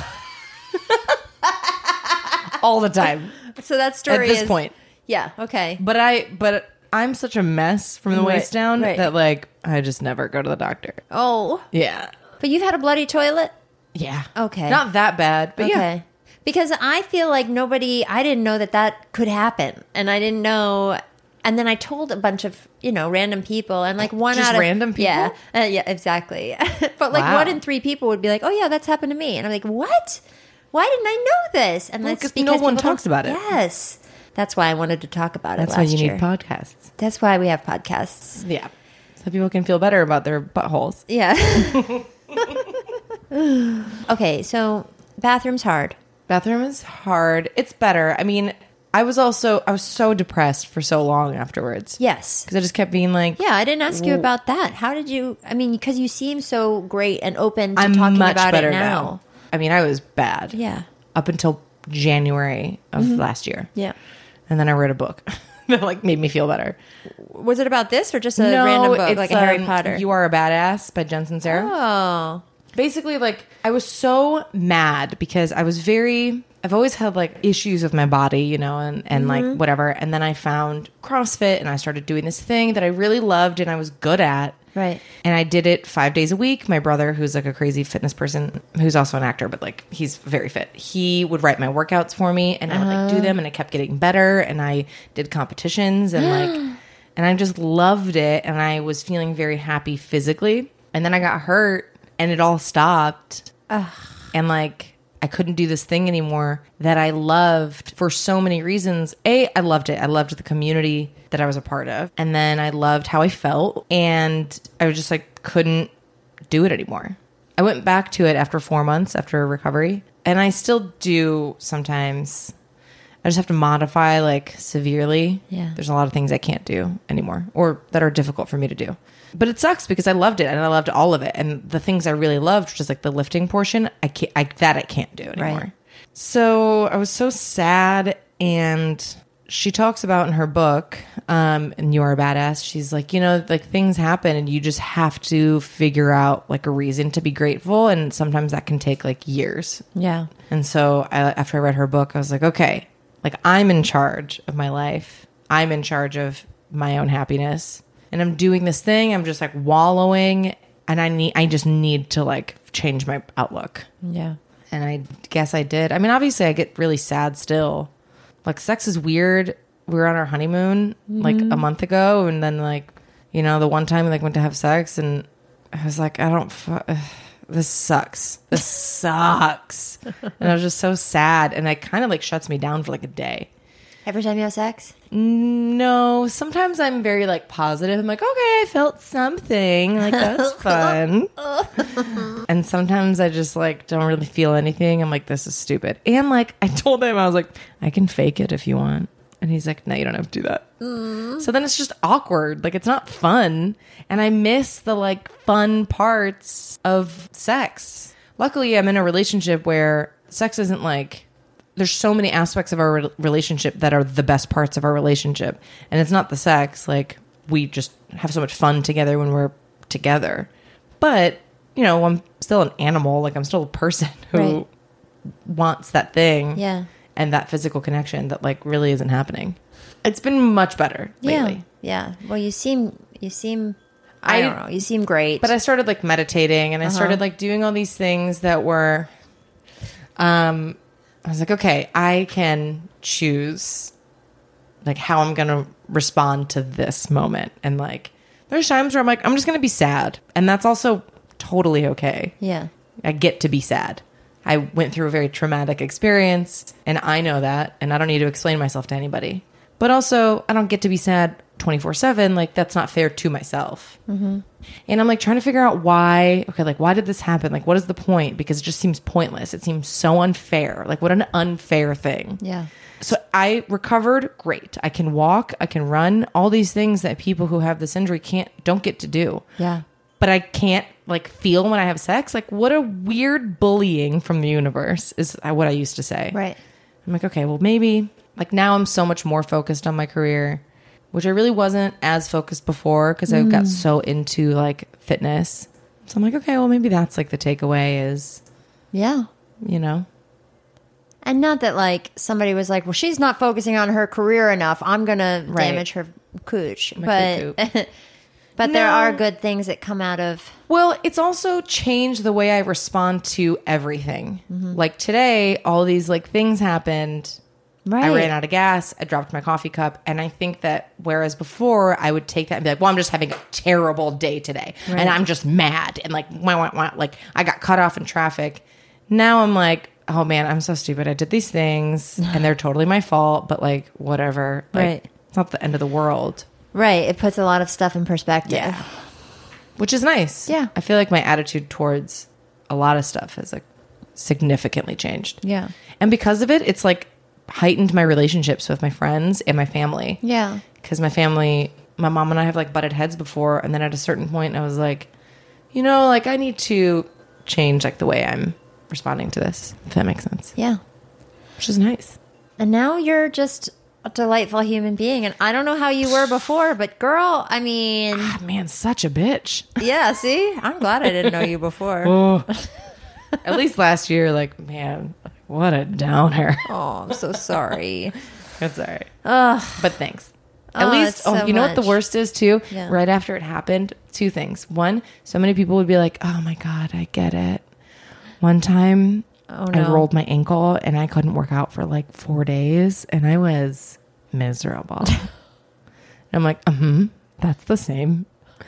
All the time. So that story At this is, point. Yeah, okay. But I, but I'm such a mess from the Right, waist down right. that like, I just never go to the doctor. Oh. Yeah. But you've had a bloody toilet? Yeah. Okay. Not that bad, but yeah. Okay. Because I feel like nobody, I didn't know that that could happen. And I didn't know. And then I told a bunch of, you know, random people. And like one Just out of. random people? Yeah. Uh, yeah, exactly. But like Wow. one in three people would be like, "Oh, yeah, that's happened to me." And I'm like, "What? Why didn't I know this?" And Well, that's 'cause no one people don't- talks about it. Yes. That's why I wanted to talk about That's it why last you year. need podcasts. That's why we have podcasts. Yeah. So people can feel better about their buttholes. Yeah. Okay, so bathroom's hard. Bathroom is hard. It's better. I mean, I was also, I was so depressed for so long afterwards. Yes. Because I just kept being like, Yeah, I didn't ask you Well- about that. How did you? I mean, because you seem so great and open to I'm talking much about better it now. now. I mean, I was bad. Yeah, Up until January of last year. yeah. And then I read a book that like made me feel better. Was it about this or just a random book it's, like a Harry um, Potter? You Are a Badass by Jensen Sarah. Oh, Basically, like, I was so mad because I was very, I've always had like issues with my body, you know, and, and Mm-hmm. like whatever. And then I found CrossFit and I started doing this thing that I really loved and I was good at. right. And I did it five days a week. My brother, who's like a crazy fitness person, who's also an actor, but like he's very fit, he would write my workouts for me and I would like do them and I kept getting better and I did competitions and like, and I just loved it and I was feeling very happy physically. And then I got hurt and it all stopped. And like, I couldn't do this thing anymore that I loved for so many reasons. A, I loved it. I loved the community that I was a part of. And then I loved how I felt. And I was just like, couldn't do it anymore. I went back to it after four months after recovery. And I still do sometimes. I just have to modify like severely. Yeah. There's a lot of things I can't do anymore or that are difficult for me to do. But it sucks because I loved it and I loved all of it. And the things I really loved, which is like the lifting portion, I can't, I, that I can't do anymore. Right. So I was so sad and she talks about in her book, um, and You Are a Badass, she's like, you know, like things happen and you just have to figure out like a reason to be grateful. And sometimes that can take like years. Yeah. And so I, after I read her book, I was like, okay, like I'm in charge of my life. I'm in charge of my own happiness. And I'm doing this thing. I'm just like wallowing. And I need, I just need to like change my outlook. Yeah. And I guess I did. I mean, obviously I get really sad still. Like sex is weird. We were on our honeymoon like a month ago. And then like, you know, the one time we like went to have sex and I was like, I don't, fu- this sucks. This sucks. And I was just so sad. And it kind of like shuts me down for like a day. Every time you have sex? No, sometimes I'm very like positive. I'm like, okay, I felt something. Like that's fun. And sometimes I just like don't really feel anything. I'm like, this is stupid. And like I told him, I was like, I can fake it if you want. And he's like, no, you don't have to do that. Mm. So then it's just awkward. Like it's not fun. And I miss the like fun parts of sex. Luckily, I'm in a relationship where sex isn't like, there's so many aspects of our re- relationship that are the best parts of our relationship. And it's not the sex. Like we just have so much fun together when we're together. But, you know, I'm still an animal. Like I'm still a person who Right. wants that thing. Yeah. And that physical connection that like really isn't happening. It's been much better Yeah. lately. Yeah. Well, you seem, you seem, I- I, don't know. You seem great. But I started like meditating and I started like doing all these things that were, um, I was like, okay, I can choose like how I'm going to respond to this moment. And like, there's times where I'm like, I'm just going to be sad. And that's also totally okay. yeah. I get to be sad. I went through a very traumatic experience and I know that. And I don't need to explain myself to anybody. But also, I don't get to be sad twenty-four seven. Like, that's not fair to myself. Mm-hmm. And I'm like trying to figure out why, okay, like, why did this happen? Like, what is the point? Because it just seems pointless. It seems so unfair. Like, what an unfair thing. Yeah. So I recovered great. I can walk, I can run, all these things that people who have this injury can't, don't get to do. Yeah. But I can't like feel when I have sex. Like, what a weird bullying from the universe is what I used to say. Right. I'm like, okay, well, maybe like now I'm so much more focused on my career, which I really wasn't as focused before because I got so into like fitness. So I'm like, okay, well, maybe that's like the takeaway is, Yeah. you know, And not that like somebody was like, well, she's not focusing on her career enough. I'm going to Right. damage her cooch. My But but there No. are good things that come out of. well, it's also changed the way I respond to everything. Like today, all these like things happened. Right. I ran out of gas. I dropped my coffee cup. And I think that whereas before I would take that and be like, well, I'm just having a terrible day today. And I'm just mad. And like, wah, wah, wah, like I got cut off in traffic. Now I'm like, oh man, I'm so stupid. I did these things and they're totally my fault. But like, whatever. Like, Right. It's not the end of the world. Right. It puts a lot of stuff in perspective. Yeah. Which is nice. Yeah. I feel like my attitude towards a lot of stuff has like significantly changed. Yeah. And because of it, it's like heightened my relationships with my friends and my family. Yeah. Because my family, my mom and I have like butted heads before. And then at a certain point, I was like, you know, like I need to change like the way I'm responding to this, if that makes sense. Yeah. Which is nice. And now you're just a delightful human being. And I don't know how you were before, but girl, I mean, Ah, man, such a bitch. yeah, see? I'm glad I didn't know you before. Oh. At least last year, like, man, what a downer. Oh, I'm so sorry. That's all right. Ugh. But thanks. At Oh, least, it's oh, so you know what the much. worst is too? Yeah. Right after it happened, two things. One, so many people would be like, oh my God, I get it. One time Oh, I no. rolled my ankle and I couldn't work out for like four days and I was miserable. And I'm like, mm-hmm, that's the same.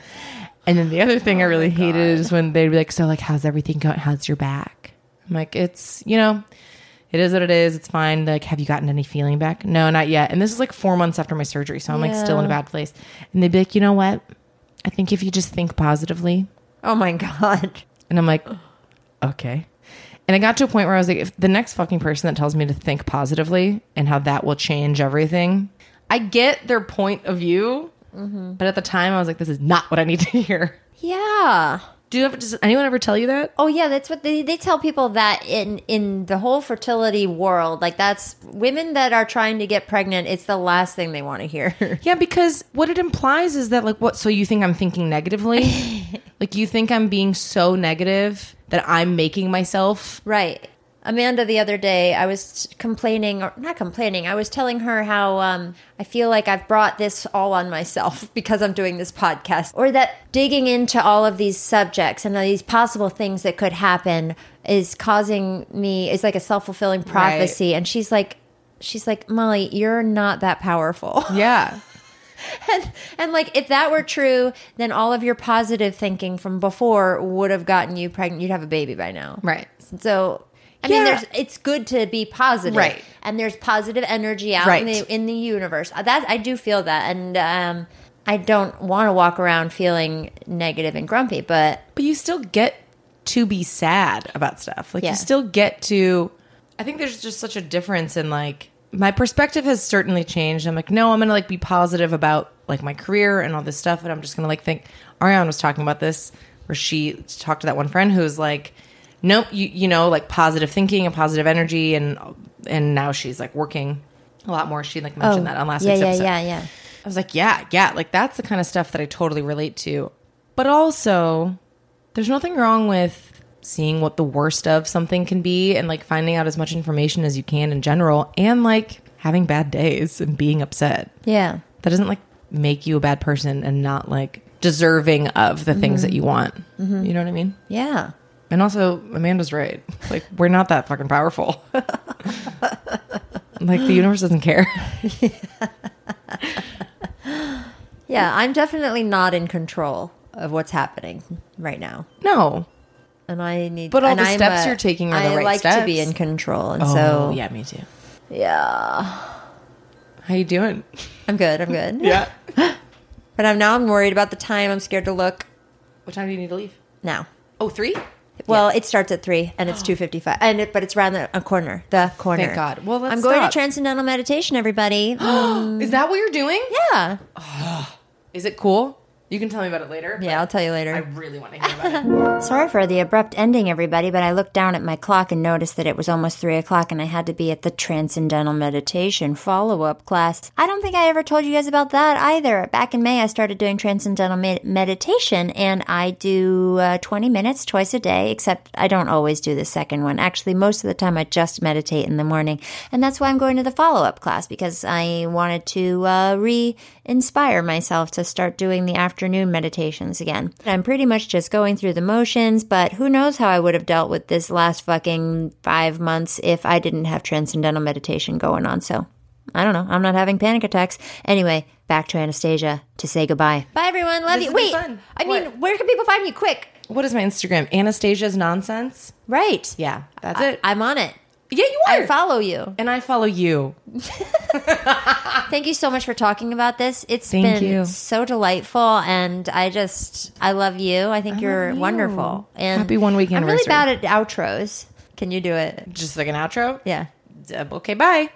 And then the other thing I really hated is when they'd be like, so like, how's everything going? How's your back? I'm like, it's, you know, it is what it is. It's fine. Like, have you gotten any feeling back? No, not yet. And this is like four months after my surgery. So I'm like still in a Yeah. bad place. And they'd be like, you know what? I think if you just think positively. Oh my God. And I'm like, okay. And I got to a point where I was like, if the next fucking person that tells me to think positively and how that will change everything, I get their point of view. But at the time I was like, this is not what I need to hear. Yeah. Do you ever, does anyone ever tell you that? Oh yeah, that's what they they tell people that in in the whole fertility world, like that's women that are trying to get pregnant, it's the last thing they want to hear. Yeah, because what it implies is that like what so you think I'm thinking negatively? Like you think I'm being so negative that I'm making myself Right. Amanda, the other day, I was complaining, or not complaining, I was telling her how um, I feel like I've brought this all on myself because I'm doing this podcast. Or that digging into all of these subjects and these possible things that could happen is causing me, is like a self-fulfilling prophecy. Right. And she's like, she's like, Molly, you're not that powerful. Yeah. And, and like, if that were true, then all of your positive thinking from before would have gotten you pregnant. You'd have a baby by now. Right. So... I Yeah. mean, there's, it's good to be positive, Right. And there's positive energy out Right. in the in the universe. That I do feel that, and um, I don't want to walk around feeling negative and grumpy. But But you still get to be sad about stuff. Like Yeah. you still get to. I think there's just such a difference in like my perspective has certainly changed. I'm like, no, I'm gonna like be positive about like my career and all this stuff, and I'm just gonna like think. Ariane was talking about this, where she talked to that one friend who's like. Nope, you you know, like positive thinking and positive energy, and and now she's like working a lot more. She like mentioned that on last yeah, week's yeah, episode. yeah, yeah. I was like, yeah, yeah, like that's the kind of stuff that I totally relate to. But also, there's nothing wrong with seeing what the worst of something can be and like finding out as much information as you can in general, and like having bad days and being upset. Yeah. That doesn't like make you a bad person and not like deserving of the mm-hmm. things that you want. Mm-hmm. You know what I mean? Yeah. And also, Amanda's right. Like, we're not that fucking powerful. Like, the universe doesn't care. Yeah, I'm definitely not in control of what's happening right now. No. And I need... But all and the I'm steps a- you're taking are the I right like steps. to be in control, and Oh, so... yeah, me too. Yeah. How you doing? I'm good, I'm good. Yeah. But I'm now I'm worried about the time. I'm scared to look What time do you need to leave? now. Oh, three? Well, it starts at three, and it's two fifty five, and it, but it's around the a corner, the corner. Thank God. Well, let's I'm going stop. to transcendental meditation, everybody. Mm, Is that what you're doing? yeah, Is it cool? You can tell me about it later. yeah. I'll tell you later. I really want to hear about it. Sorry for the abrupt ending, everybody, but I looked down at my clock and noticed that it was almost three o'clock and I had to be at the Transcendental Meditation follow-up class. I don't think I ever told you guys about that either. Back in May, I started doing Transcendental med- Meditation, and I do uh, twenty minutes twice a day, except I don't always do the second one. Actually, most of the time I just meditate in the morning, and that's why I'm going to the follow-up class, because I wanted to uh, re-inspire myself to start doing the afternoon meditations again. I'm pretty much just going through the motions, but who knows how I would have dealt with this last fucking five months if I didn't have transcendental meditation going on. So I don't know. I'm not having panic attacks. Anyway, back to Anastasia to say goodbye. Bye, everyone. Love This you. has been Wait, fun. I What? mean, where can people find you? Quick. What is my Instagram? Anastasia's Nonsense? Right. Yeah, that's I, it. I'm on it. yeah, you are. I follow you. and I follow you. Thank you so much for talking about this. It's Thank been you. so delightful, and I just I love you. I think you're love you. wonderful. And Happy one week I'm really anniversary. bad at outros. Can you do it? Just like an outro? Yeah. Uh, Okay, bye.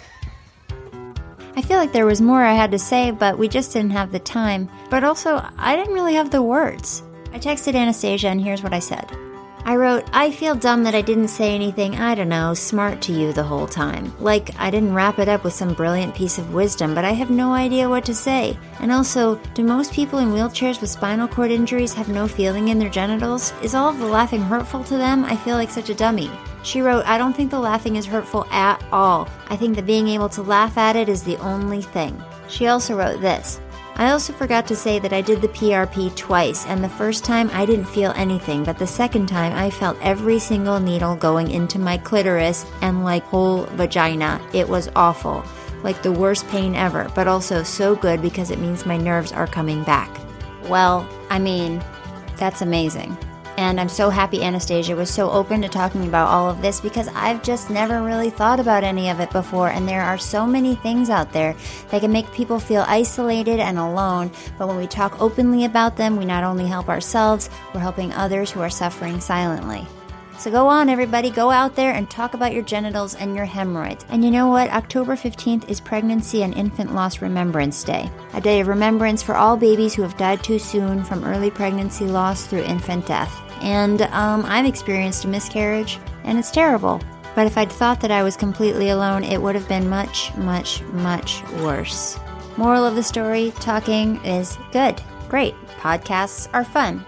I feel like there was more I had to say, but we just didn't have the time. But also, I didn't really have the words. I texted Anastasia, and here's what I said. I wrote, I feel dumb that I didn't say anything, I don't know, smart to you the whole time. Like, I didn't wrap it up with some brilliant piece of wisdom, but I have no idea what to say. And also, do most people in wheelchairs with spinal cord injuries have no feeling in their genitals? Is all of the laughing hurtful to them? I feel like such a dummy. She wrote, I don't think the laughing is hurtful at all. I think that being able to laugh at it is the only thing. She also wrote this. I also forgot to say that I did the P R P twice, and the first time I didn't feel anything, but the second time I felt every single needle going into my clitoris and like whole vagina. It was awful. Like the worst pain ever, but also so good because it means my nerves are coming back. Well, I mean, that's amazing. And I'm so happy Anastasia was so open to talking about all of this because I've just never really thought about any of it before. And there are so many things out there that can make people feel isolated and alone. But when we talk openly about them, we not only help ourselves, we're helping others who are suffering silently. So go on, everybody. Go out there and talk about your genitals and your hemorrhoids. And you know what? October fifteenth is Pregnancy and Infant Loss Remembrance Day, a day of remembrance for all babies who have died too soon from early pregnancy loss through infant death. And um, I've experienced a miscarriage, and it's terrible. But if I'd thought that I was completely alone, it would have been much, much, much worse. Moral of the story, talking is good. Great. Podcasts are fun.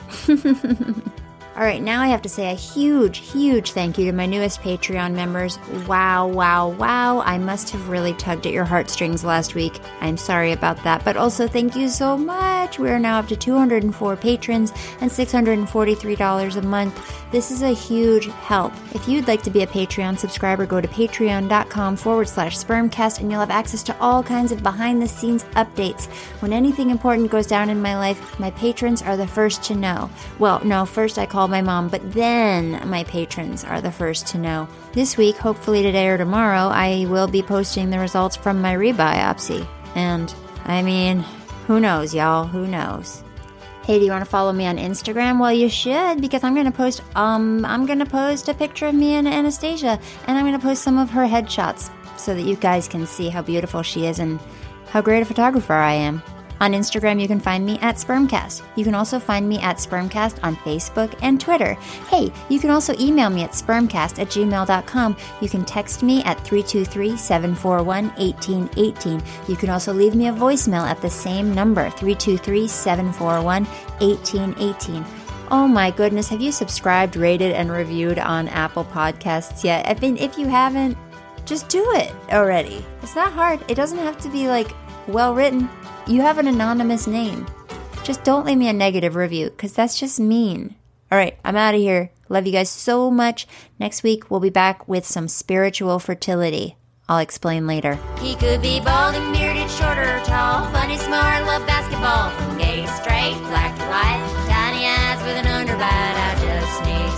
All right, now I have to say a huge, huge thank you to my newest Patreon members. Wow, wow, wow. I must have really tugged at your heartstrings last week. I'm sorry about that, but also thank you so much. We are now up to two hundred four patrons and six hundred forty-three dollars a month. This is a huge help. If you'd like to be a Patreon subscriber, go to patreon.com forward slash spermcast and you'll have access to all kinds of behind-the-scenes updates. When anything important goes down in my life, my patrons are the first to know. Well, no, first I call my mom, but then my patrons are the first to know. This week, hopefully today or tomorrow, I will be posting the results from my rebiopsy. And, I mean, who knows, y'all? Who knows? Hey, do you want to follow me on Instagram? Well, you should, because I'm going to post, um, I'm going to post a picture of me and Anastasia, and I'm going to post some of her headshots so that you guys can see how beautiful she is and how great a photographer I am. On Instagram, you can find me at Spermcast. You can also find me at Spermcast on Facebook and Twitter. Hey, you can also email me at spermcast at gmail dot com. You can text me at three two three, seven four one, one eight one eight. You can also leave me a voicemail at the same number, three two three, seven four one, one eight one eight. Oh my goodness, have you subscribed, rated, and reviewed on Apple Podcasts yet? I mean, if you haven't, just do it already. It's not hard. It doesn't have to be, like, well written. You have an anonymous name. Just don't leave me a negative review, because that's just mean. All right, I'm out of here. Love you guys so much. Next week, we'll be back with some spiritual fertility. I'll explain later. He could be bald and bearded, short or tall, funny, smart, love basketball, from gay to straight, black to white, tiny eyes with an underbite. I just need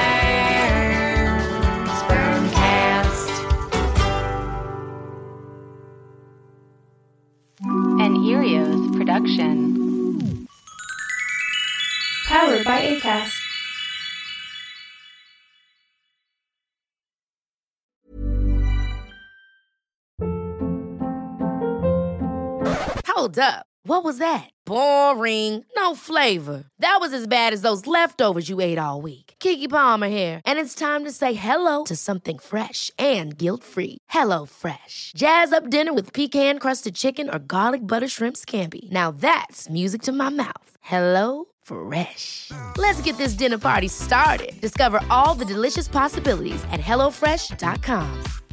sperm, spermcast. An Erios production. Powered by Acast. Hold up. What was that? Boring. No flavor. That was as bad as those leftovers you ate all week. Keke Palmer here, and it's time to say hello to something fresh and guilt-free. Hello Fresh. Jazz up dinner with pecan-crusted chicken or garlic butter shrimp scampi. Now that's music to my mouth. Hello Fresh. Let's get this dinner party started. Discover all the delicious possibilities at hello fresh dot com.